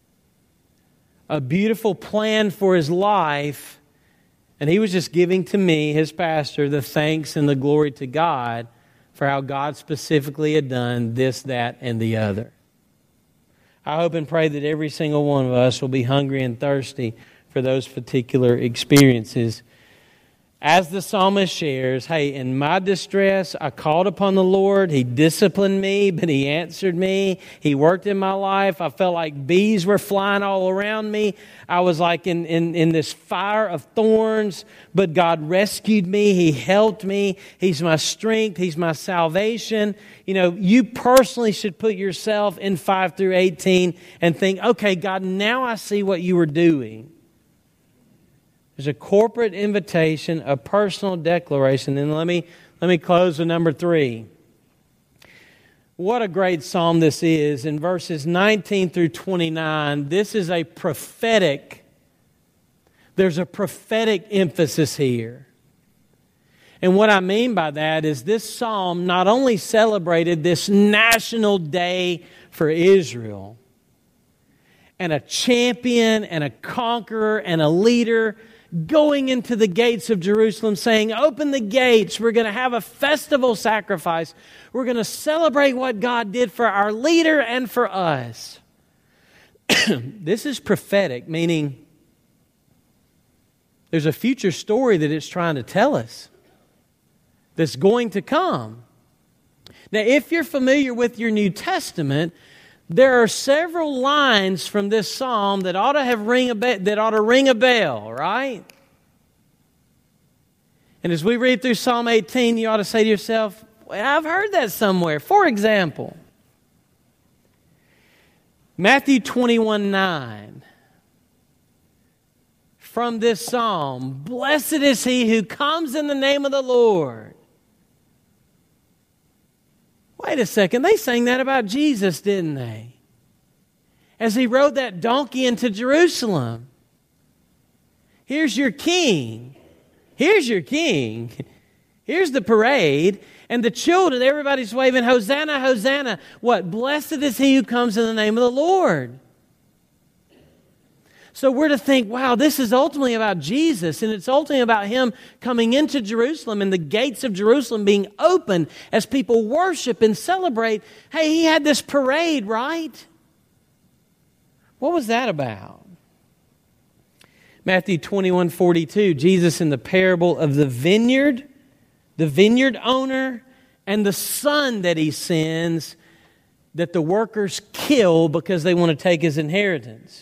a beautiful plan for his life. And he was just giving to me, his pastor, the thanks and the glory to God for how God specifically had done this, that, and the other. I hope and pray that every single one of us will be hungry and thirsty for those particular experiences. As the psalmist shares, hey, in my distress, I called upon the Lord. He disciplined me, but He answered me. He worked in my life. I felt like bees were flying all around me. I was like in, in, in this fire of thorns, but God rescued me. He helped me. He's my strength. He's my salvation. You know, you personally should put yourself in five through eighteen and think, okay, God, now I see what you were doing. There's a corporate invitation, a personal declaration. And let me let me close with number three. What a great psalm this is. In verses nineteen through twenty-nine, this is a prophetic, there's a prophetic emphasis here. And what I mean by that is this psalm not only celebrated this national day for Israel, and a champion and a conqueror and a leader going into the gates of Jerusalem saying, open the gates, we're going to have a festival sacrifice. We're going to celebrate what God did for our leader and for us. This is prophetic, meaning there's a future story that it's trying to tell us that's going to come. Now, if you're familiar with your New Testament, there are several lines from this psalm that ought to have ring a be- that ought to ring a bell, right? And as we read through Psalm eighteen, you ought to say to yourself, I've heard that somewhere. For example, Matthew twenty-one nine. From this psalm, blessed is he who comes in the name of the Lord. Wait a second, they sang that about Jesus, didn't they? As he rode that donkey into Jerusalem. Here's your king. Here's your king. Here's the parade. And the children, everybody's waving, Hosanna, Hosanna. What? Blessed is he who comes in the name of the Lord. So we're to think, wow, this is ultimately about Jesus, and it's ultimately about him coming into Jerusalem and the gates of Jerusalem being open as people worship and celebrate. Hey, he had this parade, right? What was that about? Matthew twenty-one forty-two, Jesus in the parable of the vineyard, the vineyard owner, and the son that he sends that the workers kill because they want to take his inheritance.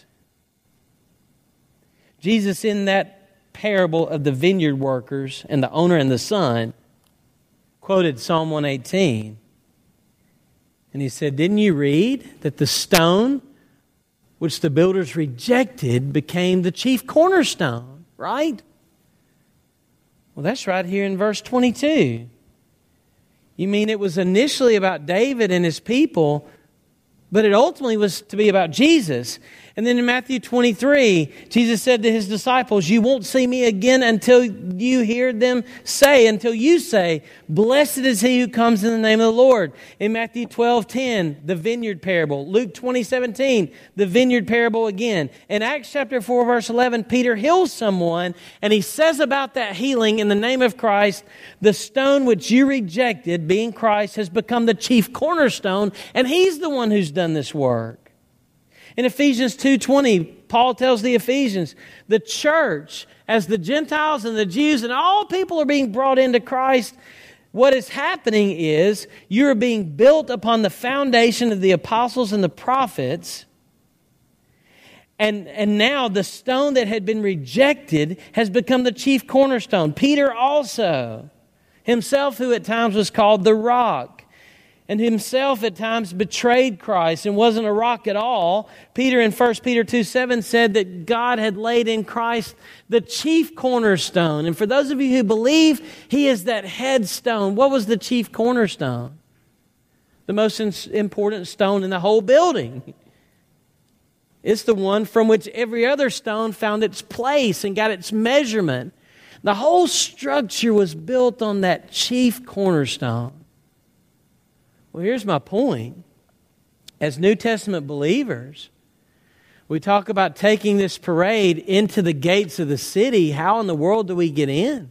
Jesus, in that parable of the vineyard workers and the owner and the son, quoted Psalm one eighteen. And he said, didn't you read that the stone which the builders rejected became the chief cornerstone, right? Well, that's right here in verse twenty-two. You mean it was initially about David and his people, but it ultimately was to be about Jesus. And then in Matthew twenty-three, Jesus said to his disciples, you won't see me again until you hear them say, until you say, blessed is he who comes in the name of the Lord. In Matthew twelve ten, the vineyard parable. Luke twenty seventeen, the vineyard parable again. In Acts chapter four, verse eleven, Peter heals someone, and he says about that healing in the name of Christ, the stone which you rejected, being Christ, has become the chief cornerstone, and he's the one who's done this work. In Ephesians two twenty, Paul tells the Ephesians, the church, as the Gentiles and the Jews and all people are being brought into Christ, what is happening is you are being built upon the foundation of the apostles and the prophets. And, and now the stone that had been rejected has become the chief cornerstone. Peter also, himself who at times was called the rock, and himself at times betrayed Christ and wasn't a rock at all. Peter in First Peter two seven said that God had laid in Christ the chief cornerstone. And for those of you who believe, he is that headstone. What was the chief cornerstone? The most important stone in the whole building. It's the one from which every other stone found its place and got its measurement. The whole structure was built on that chief cornerstone. Well, here's my point. As New Testament believers, we talk about taking this parade into the gates of the city. How in the world do we get in?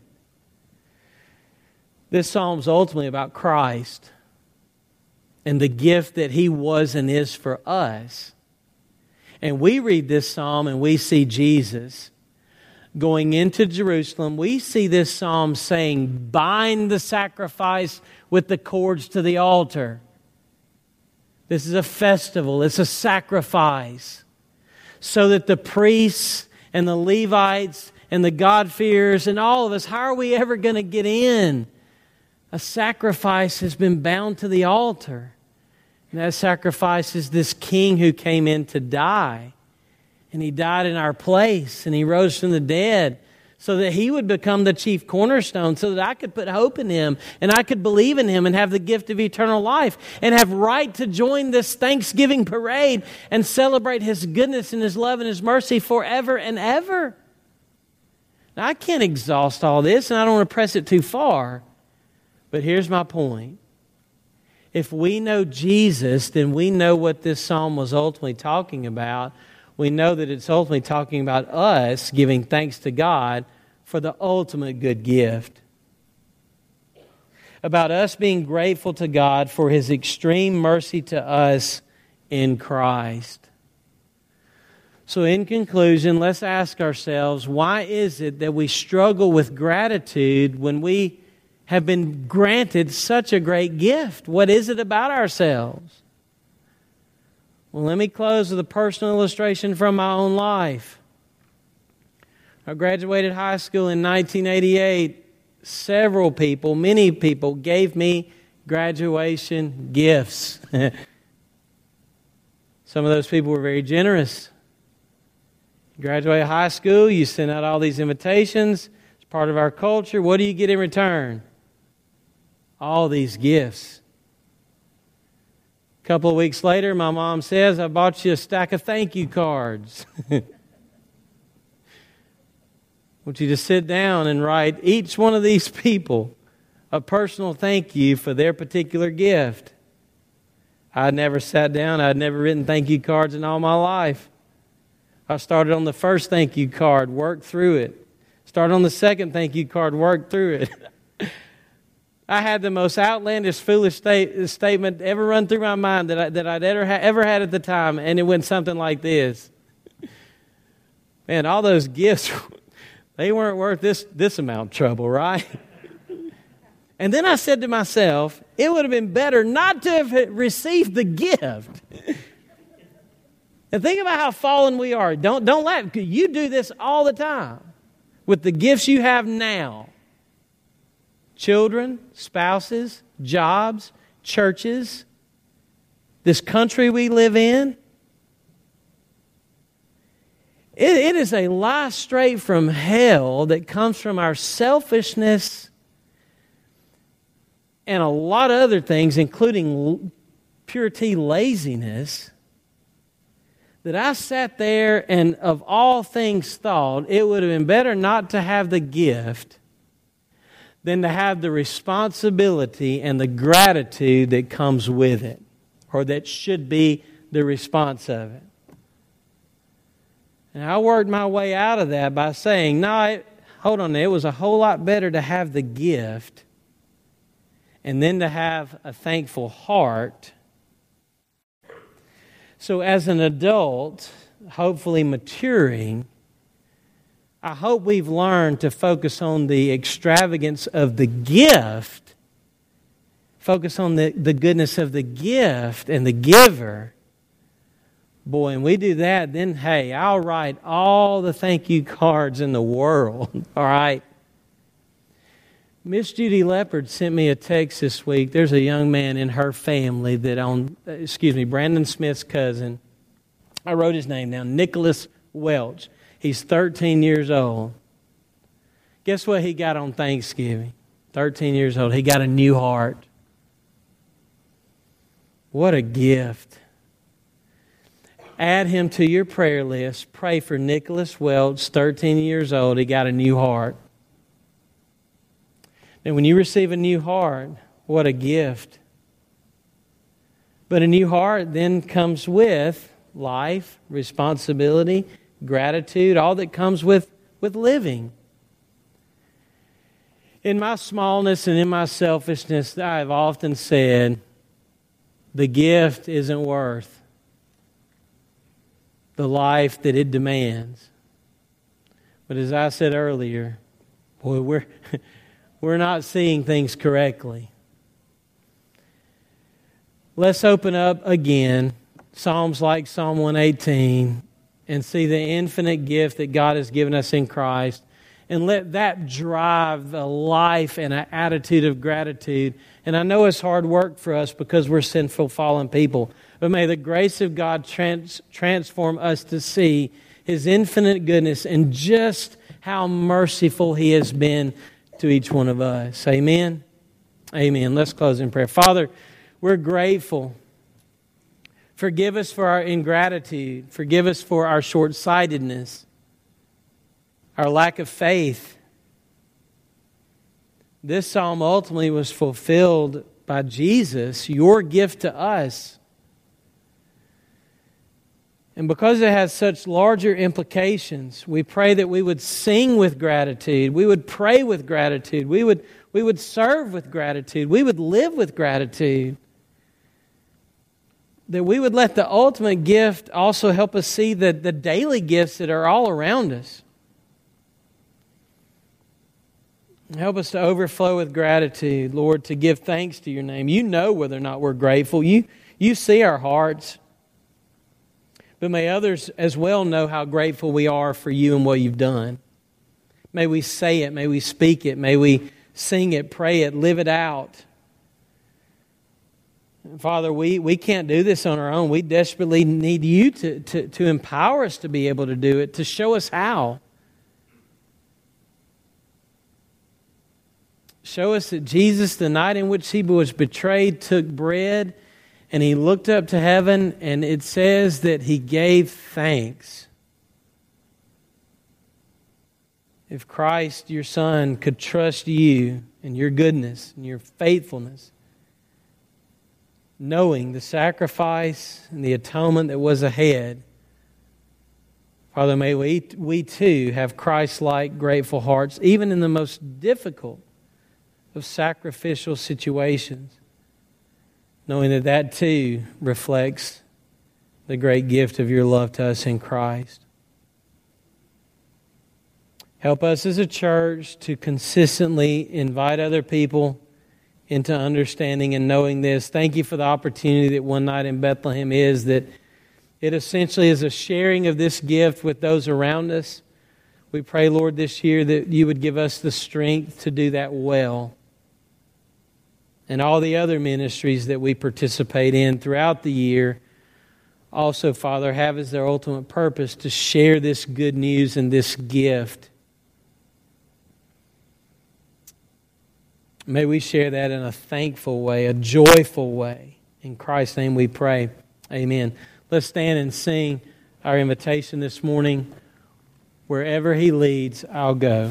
This psalm's ultimately about Christ and the gift that he was and is for us. And we read this psalm and we see Jesus going into Jerusalem. We see this psalm saying, bind the sacrifice with the cords to the altar. This is a festival. It's a sacrifice. So that the priests and the Levites and the God-fearers and all of us, how are we ever going to get in? A sacrifice has been bound to the altar. And that sacrifice is this king who came in to die. And he died in our place. And he rose from the dead so that he would become the chief cornerstone, so that I could put hope in him and I could believe in him and have the gift of eternal life and have right to join this Thanksgiving parade and celebrate his goodness and his love and his mercy forever and ever. Now, I can't exhaust all this, and I don't want to press it too far, but here's my point. If we know Jesus, then we know what this psalm was ultimately talking about. We know that it's ultimately talking about us giving thanks to God for the ultimate good gift. About us being grateful to God for his extreme mercy to us in Christ. So in conclusion, let's ask ourselves, why is it that we struggle with gratitude when we have been granted such a great gift? What is it about ourselves? Well, let me close with a personal illustration from my own life. I graduated high school in nineteen eighty-eight. Several people, many people, gave me graduation gifts. Some of those people were very generous. You graduate high school, you send out all these invitations. It's part of our culture. What do you get in return? All these gifts. A couple of weeks later, my mom says, I bought you a stack of thank you cards. I want you to sit down and write each one of these people a personal thank you for their particular gift. I'd never sat down. I'd never written thank you cards in all my life. I started on the first thank you card, worked through it. Started on the second thank you card, worked through it. I had the most outlandish, foolish state, statement ever run through my mind that, I, that I'd ever, ha- ever had at the time, and it went something like this. Man, all those gifts, they weren't worth this, this amount of trouble, right? And then I said to myself, it would have been better not to have received the gift. And think about how fallen we are. Don't, don't laugh. You do this all the time with the gifts you have now. Children, spouses, jobs, churches, this country we live in. It, it is a lie straight from hell that comes from our selfishness and a lot of other things, including purity laziness, that I sat there and of all things thought it would have been better not to have the gift than to have the responsibility and the gratitude that comes with it, or that should be the response of it. And I worked my way out of that by saying, no, it, hold on, it was a whole lot better to have the gift and then to have a thankful heart. So as an adult, hopefully maturing, I hope we've learned to focus on the extravagance of the gift, focus on the, the goodness of the gift and the giver. Boy, and we do that, then, hey, I'll write all the thank you cards in the world, all right? Miss Judy Leopard sent me a text this week. There's a young man in her family that on, excuse me, Brandon Smith's cousin. I wrote his name down, Nicholas Welch. He's thirteen years old. Guess what he got on Thanksgiving? thirteen years old. He got a new heart. What a gift. Add him to your prayer list. Pray for Nicholas Welch, thirteen years old. He got a new heart. And when you receive a new heart, what a gift. But a new heart then comes with life, responsibility, gratitude, all that comes with, with living. In my smallness and in my selfishness, I have often said, the gift isn't worth the life that it demands. But as I said earlier, boy, we're we're not seeing things correctly. Let's open up again Psalms like Psalm one eighteen and see the infinite gift that God has given us in Christ, and let that drive a life and an attitude of gratitude. And I know it's hard work for us because we're sinful, fallen people, but may the grace of God trans- transform us to see His infinite goodness and just how merciful He has been to each one of us. Amen? Amen. Let's close in prayer. Father, we're grateful. Forgive us for our ingratitude. Forgive us for our short-sightedness, our lack of faith. This psalm ultimately was fulfilled by Jesus, your gift to us. And because it has such larger implications, we pray that we would sing with gratitude, we would pray with gratitude, we would, we would serve with gratitude, we would live with gratitude. That we would let the ultimate gift also help us see the, the daily gifts that are all around us. Help us to overflow with gratitude, Lord, to give thanks to your name. You know whether or not we're grateful. You, you see our hearts. But may others as well know how grateful we are for you and what you've done. May we say it, may we speak it, may we sing it, pray it, live it out. Father, we, we can't do this on our own. We desperately need you to, to, to empower us to be able to do it, to show us how. Show us that Jesus, the night in which he was betrayed, took bread and he looked up to heaven, and it says that he gave thanks. If Christ, your Son, could trust you and your goodness and your faithfulness, knowing the sacrifice and the atonement that was ahead, Father, may we, we too have Christ-like grateful hearts, even in the most difficult of sacrificial situations, knowing that that too reflects the great gift of your love to us in Christ. Help us as a church to consistently invite other people into understanding and knowing this. Thank you for the opportunity that One Night in Bethlehem is, that it essentially is a sharing of this gift with those around us. We pray, Lord, this year that you would give us the strength to do that well. And all the other ministries that we participate in throughout the year also, Father, have as their ultimate purpose to share this good news and this gift. May we share that in a thankful way, a joyful way. In Christ's name we pray. Amen. Let's stand and sing our invitation this morning. Wherever he leads, I'll go.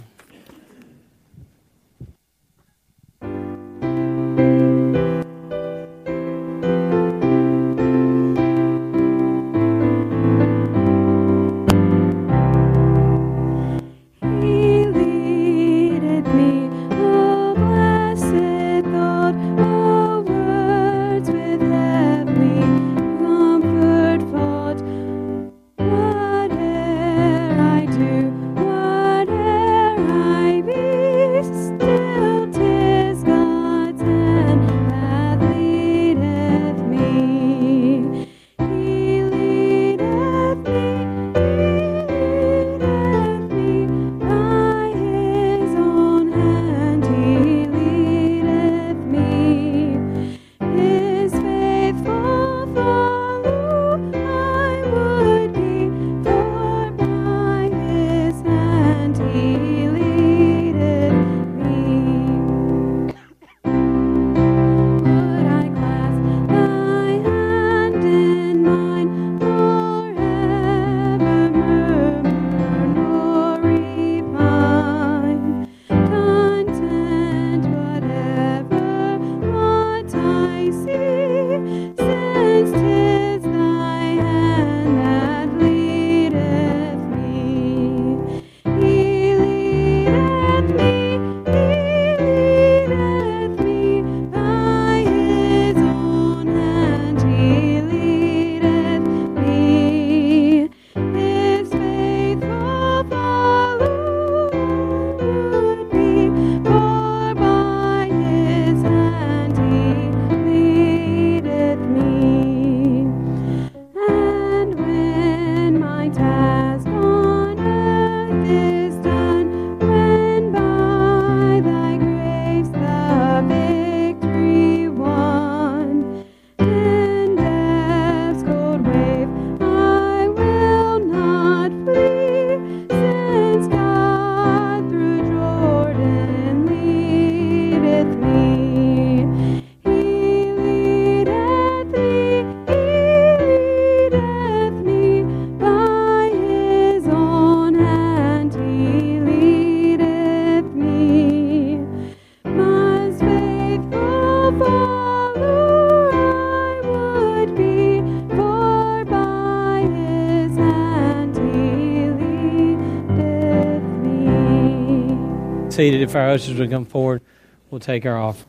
Seated, if our ushers would come forward, we'll take our offering.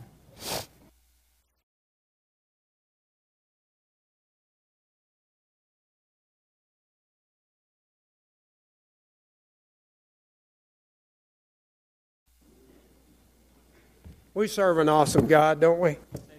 We serve an awesome God, don't we?